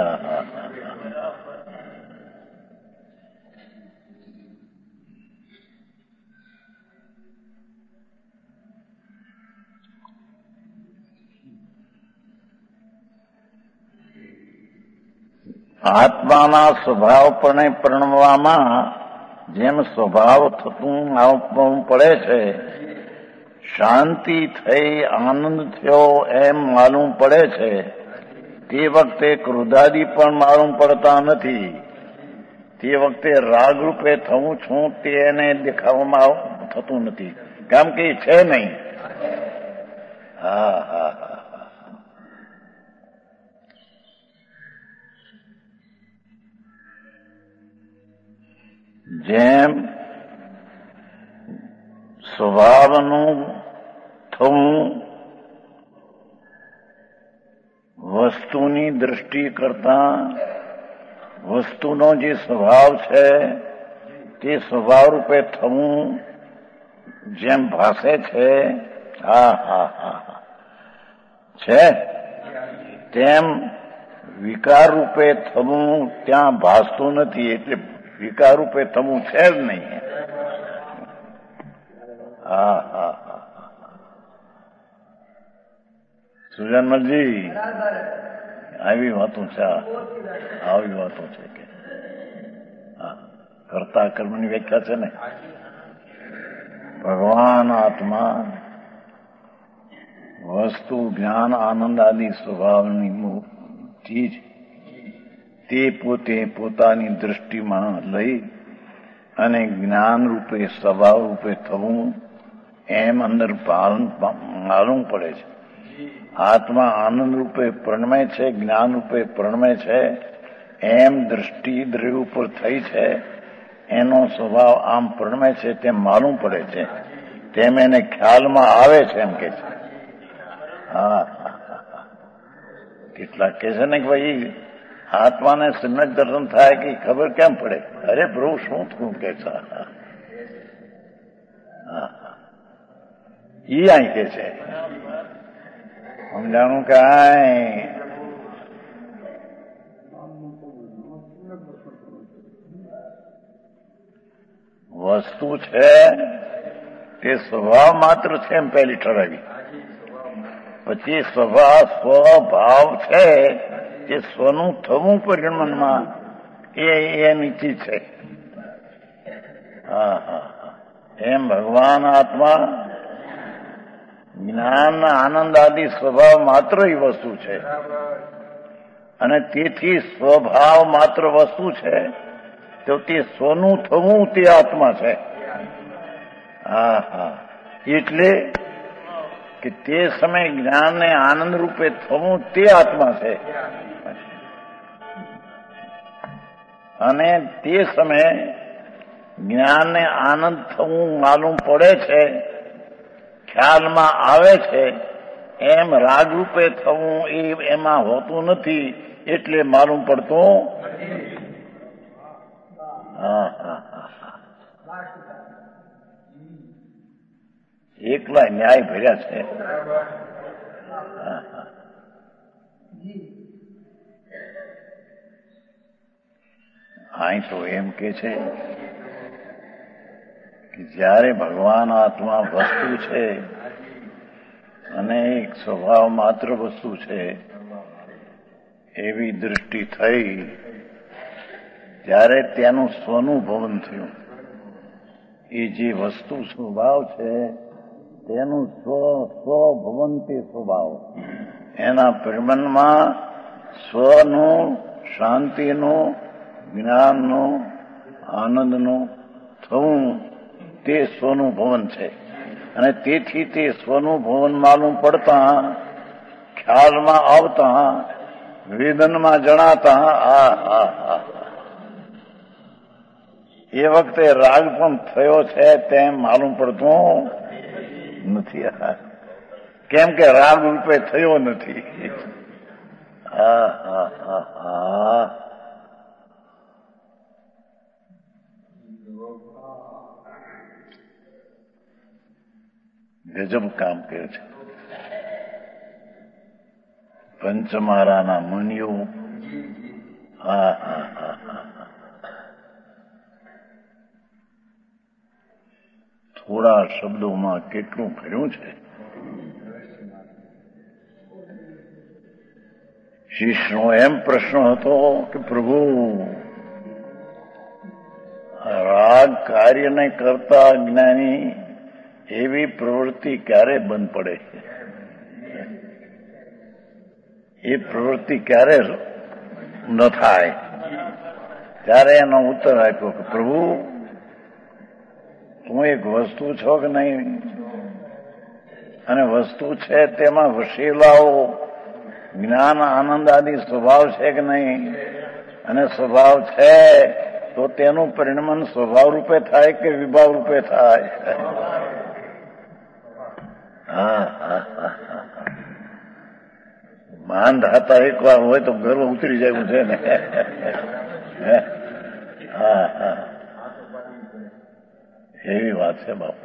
આત્માના સ્વભાવપણે પ્રણવવામાં જેમ સ્વભાવ થતું આવવું પડે છે, શાંતિ થઈ આનંદ થયો એમ માલુમ પડે છે, તે વખતે ક્રોધાદિ પણ માલુમ પડતા નથી. તે વખતે રાગ રૂપે થવું છું તેને દેખાવામાં થતું નથી, કેમ કે છે નહીં. હા હા હા જેમ સ્વભાવનું થવું વસ્તુની દૃષ્ટિ કરતા વસ્તુનો જે સ્વભાવ છે તે સ્વભાવ રૂપે થવું જેમ ભાષે છે, હા હા હા છે, તેમ વિકાર રૂપે થવું ત્યાં ભાસતું નથી. એટલે વિકાર રૂપે થવું છે જ નહીં. હા હા હા સુજાનમલજી આવી વાતો છે, આવી વાતો છે કે હા કર્તા કર્મની વ્યાખ્યા છે ને. ભગવાન આત્મા વસ્તુ જ્ઞાન આનંદ આદિ સ્વભાવની ચીજ તે પોતે પોતાની દૃષ્ટિમાં લઈ અને જ્ઞાન રૂપે સ્વભાવ રૂપે થવું એમ અંદર માલુમ પડે છે. આત્મા આનંદ રૂપે પ્રણમે છે, જ્ઞાન રૂપે પ્રણમે છે, એમ દૃષ્ટિ દ્રવ્ય ઉપર થઈ છે, એનો સ્વભાવ આમ પ્રણમે છે તેમ માલુમ પડે છે, તેમ એને ખ્યાલમાં આવે છે એમ કે છે. હા કેટલાક કે છે ને કે ભાઈ આત્માને સમ્યક દર્શન થાય કે ખબર કેમ પડે? અરે પ્રભુ શું થયું કે છે ઈ અહીં કે છે સમજાણું કે વસ્તુ છે તે સ્વભાવ માત્ર છે એમ પહેલી ઠરાવી, પછી સ્વભાવ સ્વભાવ છે તે સ્વનું થવું પરિણમનમાં એ એની ચીજ છે. હા હા એમ ભગવાન આત્મા જ્ઞાન આનંદ આદિ સ્વભાવ માત્ર એ વસ્તુ છે, અને તેથી સ્વભાવ માત્ર વસ્તુ છે તો તે સ્વનું થવું તે આત્મા છે. હા હા એટલે કે તે સમય જ્ઞાનને આનંદ રૂપે થવું તે આત્મા છે, અને તે સમયે જ્ઞાનને આનંદ થવું માલુમ પડે છે, ખ્યાલમાં આવે છે, એમ રાગ રૂપે થવું એ એમાં હોતું નથી, એટલે માલુમ પડતું. હા હા એકલા ન્યાય ભર્યા છે. અહીં તો એમ કે છે કે જ્યારે ભગવાન આત્મા વસ્તુ છે અને એક સ્વભાવ માત્ર વસ્તુ છે એવી દૃષ્ટિ થઈ ત્યારે તેનું સ્વનું ભવન થયું. એ જે વસ્તુ સ્વભાવ છે તેનું સ્વ સ્વ ભવંતી સ્વભાવ, એના પરિમનમાં સ્વનું, શાંતિનું, જ્ઞાનનું, આનંદનું થવું તે સ્વનું ભવન છે. અને તેથી તે સ્વનું ભવન માલુમ પડતા, ખ્યાલમાં આવતા, વેદનમાં જણાતા આ આ આ એ વખતે રાગ પણ થયો છે તેમ માલુમ પડતું નથી. કેમ કે રાગ રૂપે થયો નથી. હા હા હા હા ગજબ કામ કર્યું છે પંચમારાના મુનિઓ. હા હા હા હા થોડા શબ્દોમાં કેટલું ભર્યું છે. શિષ્યનો એમ પ્રશ્ન હતો કે પ્રભુ, રાગ કાર્યને કરતા જ્ઞાની એવી પ્રવૃત્તિ ક્યારે બંધ પડે છે? એ પ્રવૃત્તિ ક્યારે ન થાય? ત્યારે એનો ઉત્તર આપ્યો કે પ્રભુ, તું એક વસ્તુ છો કે નહીં, અને વસ્તુ છે તેમાં વશેલાઓ જ્ઞાન આનંદ આદિ સ્વભાવ છે કે નહીં, અને સ્વભાવ છે તો તેનું પરિણમન સ્વભાવ રૂપે થાય કે વિભાવ રૂપે થાય? હા હા હા માન ધાતા એક વાર હોય તો ગર્વ ઉતરી જાય છે ને. હા હા એવી વાત છે બાપુ.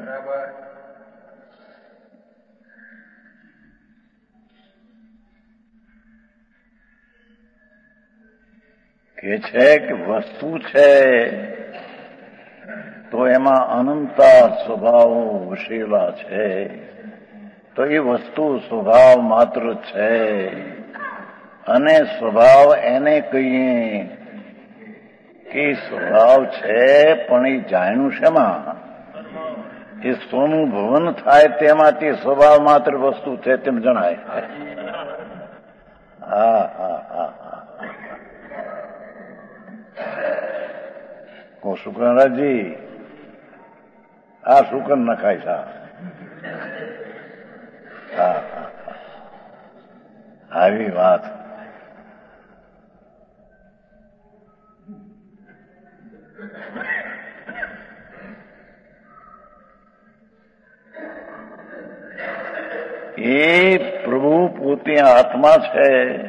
કે છે કે વસ્તુ છે તો એમાં અનંતા સ્વભાવો વસેલા છે, તો એ વસ્તુ સ્વભાવ માત્ર છે. અને સ્વભાવ એને કહીએ કે સ્વભાવ છે પણ એ જાણ્યું શેમાં? એ સ્વનું ભવન થાય તેમાંથી સ્વભાવ માત્ર વસ્તુ છે તેમ જણાય. હા હા હા હા કો શુક્રરાજી આ શુકર નખાય છે. હા હા આવી વાત. એ પ્રભુ પોતે આત્મા છે,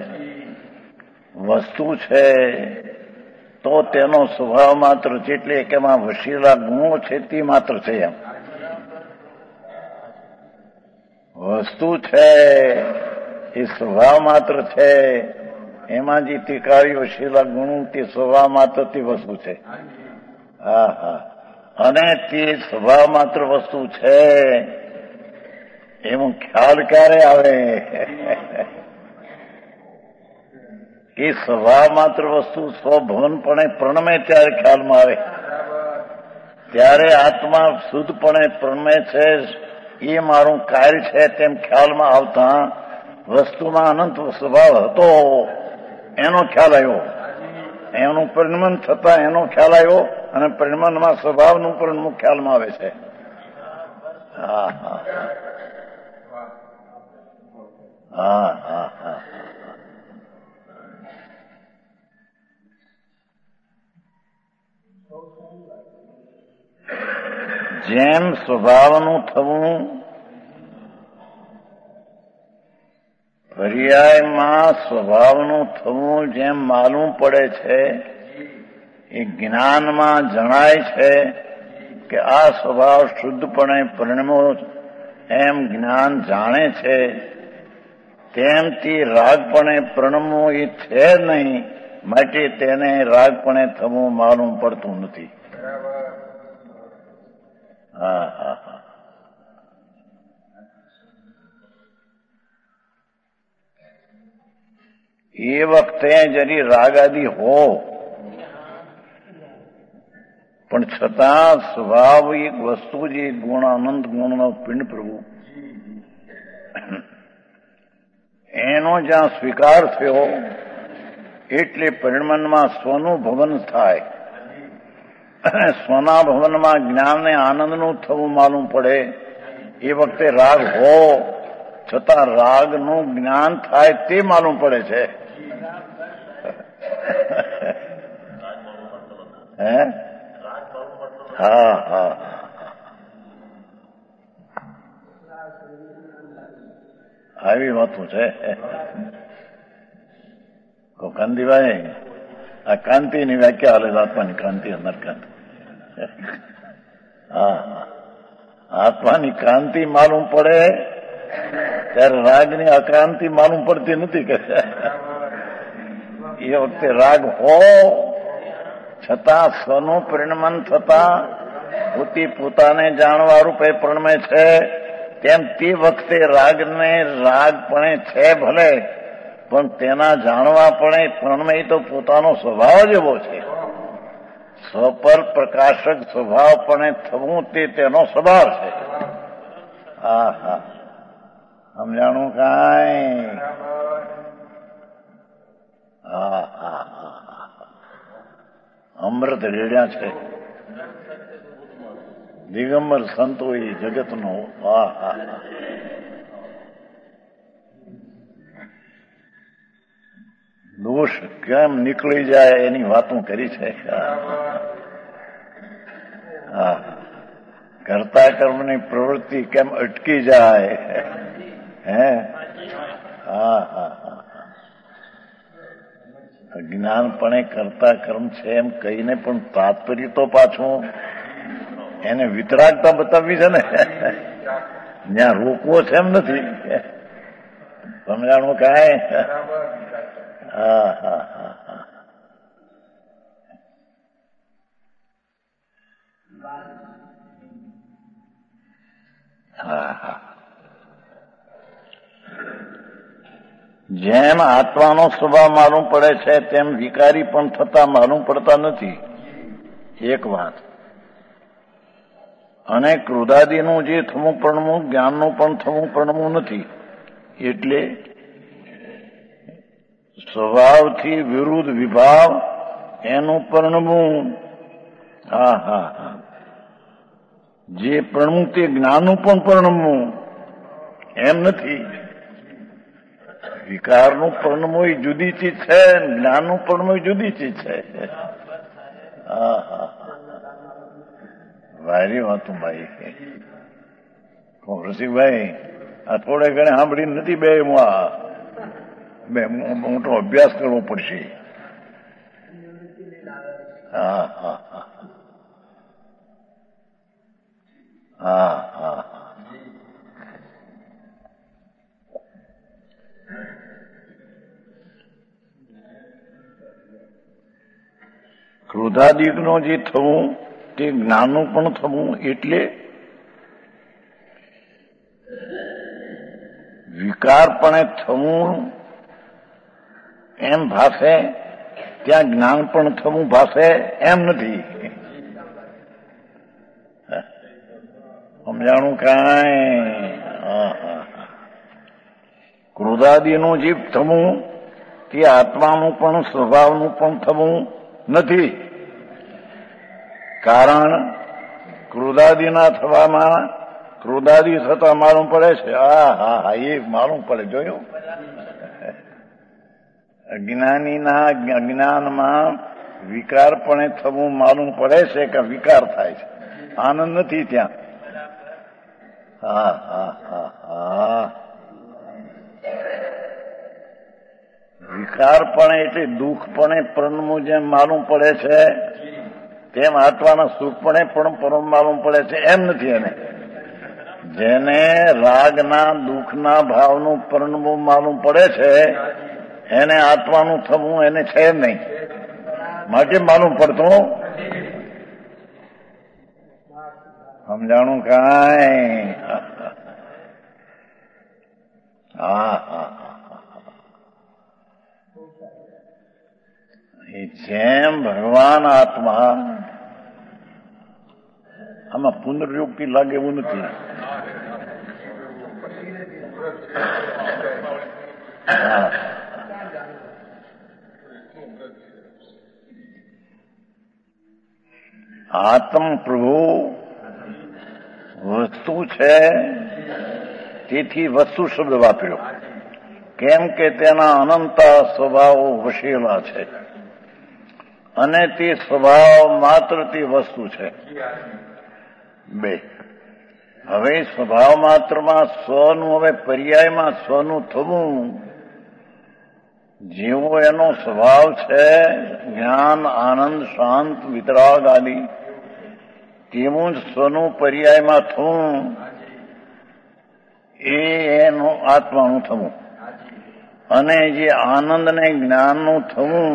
વસ્તુ છે, તો તેનો સ્વભાવ માત્ર છે, એટલે કે એમાં વશેલા ગુણો છે તે માત્ર છે. એમ વસ્તુ છે એ સ્વભાવ માત્ર છે, એમાં જે તિકારી વશેલા ગુણો તે સ્વભાવ માત્ર તે વસ્તુ છે. હા હા અને તે સ્વભાવ માત્ર વસ્તુ છે એનો ખ્યાલ ક્યારે આવે? એ સ્વભાવ માત્ર વસ્તુ સ્વભવનપણે પ્રણમે ત્યારે ખ્યાલમાં આવે. ત્યારે આત્મા શુદ્ધપણે પ્રણમે છે, એ મારું કાર્ય છે તેમ ખ્યાલમાં આવતા વસ્તુમાં અનંત સ્વભાવ હતો એનો ખ્યાલ આવ્યો. એનું પરિણમન થતા એનો ખ્યાલ આવ્યો, અને પરિણમનમાં સ્વભાવનું પરિણમન ખ્યાલમાં આવે છે. હા હા હા હા હા જેમ સ્વભાવનું થવું પર્યાયમાં સ્વભાવનું થવું જેમ માલુમ પડે છે, એ જ્ઞાનમાં જણાય છે કે આ સ્વભાવ શુદ્ધપણે પરિણમ્યો એમ જ્ઞાન જાણે છે તેમથી રાગપણે પ્રણમવું એ છે નહીં, માટે તેને રાગપણે થવું માલુમ પડતું નથી. હા હા હા એ વખતે જરી રાગ આદિ હો, પણ છતાં સ્વાભાવિક વસ્તુ જે ગુણ અનંત ગુણનો પિંડ પ્રભુ એનો જ્યાં સ્વીકાર થયો એટલે પરિણમનમાં સ્વનું ભવન થાય. સ્વના ભવનમાં જ્ઞાનને આનંદનું થવું માલુમ પડે. એ વખતે રાગ હો છતાં રાગનું જ્ઞાન થાય તે માલુમ પડે છે. હે હા હા આવી વાતું છે. કાંતિભાઈ, આ કાંતિની વ્યાખ્યા હાલે આત્માની ક્રાંતિ નરકાંતિ. હા આત્માની ક્રાંતિ માલુમ પડે ત્યારે રાગની અક્રાંતિ માલુમ પડતી નથી. કે એ વખતે રાગ હો છતાં સ્વનું પરિણમન થતા પોતે પોતાને જાણવા રૂપે પ્રણમે છે, તેમ તે વખતે રાગને રાગપણે છે ભલે, પણ તેના જાણવાપણે પ્રણમે તો પોતાનો સ્વભાવ જ એવો છે. સ્વપર પ્રકાશક સ્વભાવપણે થવું તે તેનો સ્વભાવ છે. હા હા સમજાણું કાંઈ? હા હા હા અમૃત રેડ્યા છે દિગંબર સંતો એ જગતનો. હા હા દોષ કેમ નીકળી જાય એની વાતો કરી છે. હા કરતા કર્મની પ્રવૃત્તિ કેમ અટકી જાય. હે હા હા હા અજ્ઞાનપણે કરતા કર્મ છે એમ કહીને પણ તાત્પર્ય તો પાછું એને વિતરાગતા બતાવવી છે ને. જ્યાં રોકવો છે એમ નથી. સમજાણું કાંઈ? હા હા હા હા હા જેમ આત્માનો સ્વભાવ માલુમ પડે છે તેમ વિકારી પણ થતા માલુમ પડતા નથી. એક વાત. અને ક્રોધાદિનું જે થવું પ્રણમવું જ્ઞાનનું પણ થવું પ્રણમવું નથી. એટલે સ્વભાવથી વિરુદ્ધ વિભાવ એનું પ્રણમવું. હા હા હા જે પ્રણમવું તે જ્ઞાનનું પણ પ્રણમવું એમ નથી. વિકારનું પ્રણમવું એ જુદી ચીજ છે, જ્ઞાનનું પ્રણમવું જુદી ચીજ છે. હા હા વાયરી વાતું ભાઈ. રસિકભાઈ આ થોડે ઘણે સાંભળી નથી. બે હું આ બે મોટો અભ્યાસ કરવો પડશે. હા હા હા હા હા ક્રોધાદિકનો જે થવું તે જ્ઞાનનું પણ થવું એટલે વિકારપણે થવું એમ ભાષે, ત્યાં જ્ઞાન પણ થવું ભાષે એમ નથી. સમજાણું કાંઈ? હા હા ક્રોધાદિનું જીવ થવું તે આત્માનું પણ સ્વભાવનું પણ થવું નથી. કારણ ક્રોધાદિના થવામાં ક્રોધાદિ થતા માલુમ પડે છે. હા હા હા એ માલુમ પડે. જોયું? અજ્ઞાનીના અજ્ઞાનમાં વિકારપણે થવું માલુમ પડે છે કે વિકાર થાય છે. આનંદ નથી ત્યાં. હા હા હા હા વિકારપણે એટલે દુઃખપણે પરમનું જેમ માલુમ પડે છે તેમ આત્માના સુખપણે પણ પરમ માલુમ પડે છે એમ નથી. એને જેને રાગના દુઃખના ભાવનું પરણવું માલુમ પડે છે એને આત્માનું થવું એને છે નહીં, માટે માલુમ પડતું સમજાણું કાંઈ? હા હા જેમ ભગવાન આત્મા આમાં પુનર્યુક્તિ લાગે એવું નથી. આત્મ પ્રભુ વસ્તુ છે, તેથી વસ્તુ શબ્દ વાપર્યો, કેમ કે તેના અનંત સ્વભાવો વસેલા છે અને તે સ્વભાવ માત્ર તે વસ્તુ છે. બે હવે સ્વભાવ માત્રમાં સ્વનું હવે પર્યાયમાં સ્વનું થવું, જેવો એનો સ્વભાવ છે જ્ઞાન આનંદ શાંત વિતરાગ આદિ, તેવું જ સ્વનું પર્યાયમાં થવું એ એનું આત્માનું થવું. અને જે આનંદ ને જ્ઞાનનું થવું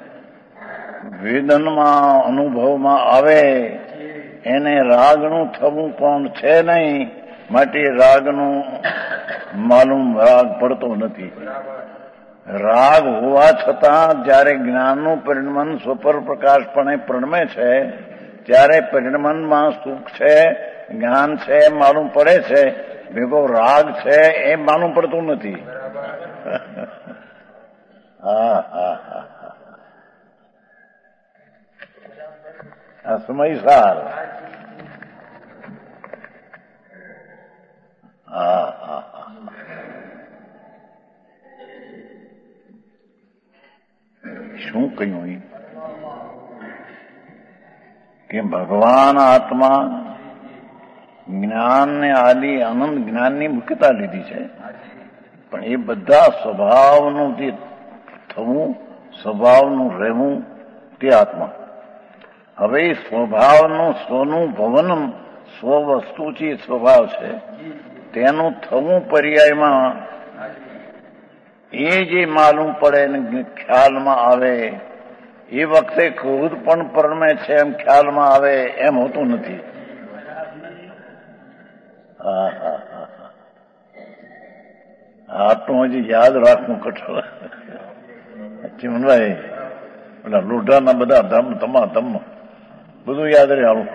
વેદનમાં અનુભવમાં આવે એને રાગનું થવું પણ છે નહીં, માટે રાગનું માલુમ રાગ પડતો નથી. રાગ હોવા છતાં જયારે જ્ઞાનનું પરિણમન સ્વપર પ્રકાશપણે પ્રણમે છે ત્યારે પરિણમનમાં સુખ છે, જ્ઞાન છે માલુમ પડે છે, ભેગો રાગ છે એ માલુમ પડતું નથી. હા હા હા આ સમય સાર. હા હા હા શું કહ્યું કે ભગવાન આત્મા જ્ઞાન ને આદિ આનંદ જ્ઞાનની મુખ્યતા લીધી છે, પણ એ બધા સ્વભાવનું જે થવું, સ્વભાવનું રહેવું તે આત્મા. હવે સ્વભાવનું સ્વનું ભવન સ્વ વસ્તુ છે, સ્વભાવ છે, તેનું થવું પર્યાયમાં એ જે માલુમ પડે ને ખ્યાલમાં આવે એ વખતે ક્રોધ પણ પરમે છે એમ ખ્યાલમાં આવે એમ હોતું નથી. હા હા હા આટલું હજી યાદ રાખવું કઠોળ. ચીમનભાઈ પેલા લોઢાના બધા ધમ ધમા ધમ બધું યાદ રહે. આવું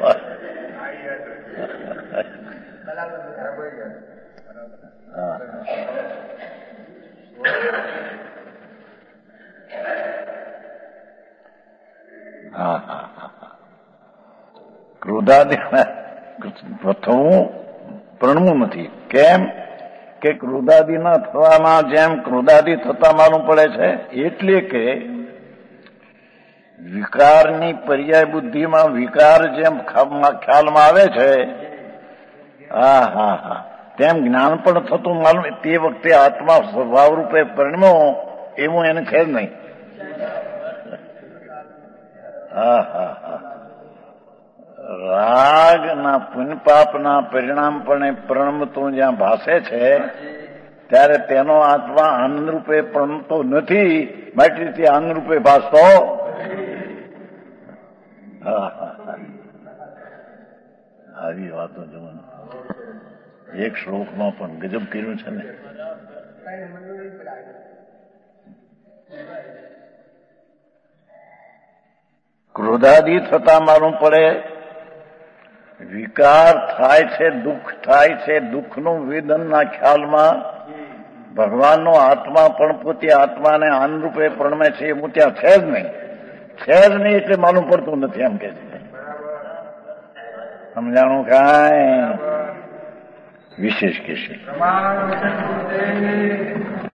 હા હા હા ક્રોધાદિ થવું પ્રણવું નથી. કેમ કે ક્રોધાદિ ના થવામાં જેમ ક્રોધાદિ થતા માલુમ પડે છે, એટલે કે વિકારની પર્યાય બુદ્ધિમાં વિકાર જેમ ખ્યાલમાં આવે છે, હા હા હા તેમ જ્ઞાન પણ થતું માલુમ. તે વખતે આત્મા સ્વભાવ રૂપે પરિણમ્યો એવું એને છે જ નહીં. હા હા હા રાગના પુણ્યપાપના પરિણામપણે પ્રણમતું જ્યાં ભાસે છે ત્યારે તેનો આત્મા આનંદ રૂપે પ્રણમતો નથી, માટે તે આનંદ રૂપે ભાસતો. હા હા આવી વાતો જોવાનું એક શ્લોકમાં પણ ગજબ કર્યું છે ને. ક્રોધાદિ થતા માલુમ પડે, વિકાર થાય છે, દુઃખ થાય છે, દુઃખનું વેદનના ખ્યાલમાં ભગવાનનો આત્મા પણ પોતે આત્માને આનંદ રૂપે પ્રણમે છે એવું ત્યાં છે જ નહીં. છે જ નહીં એટલે માલુમ પડતું નથી એમ કે છે. સમજાણું કાંઈ? વિશેષ કે છે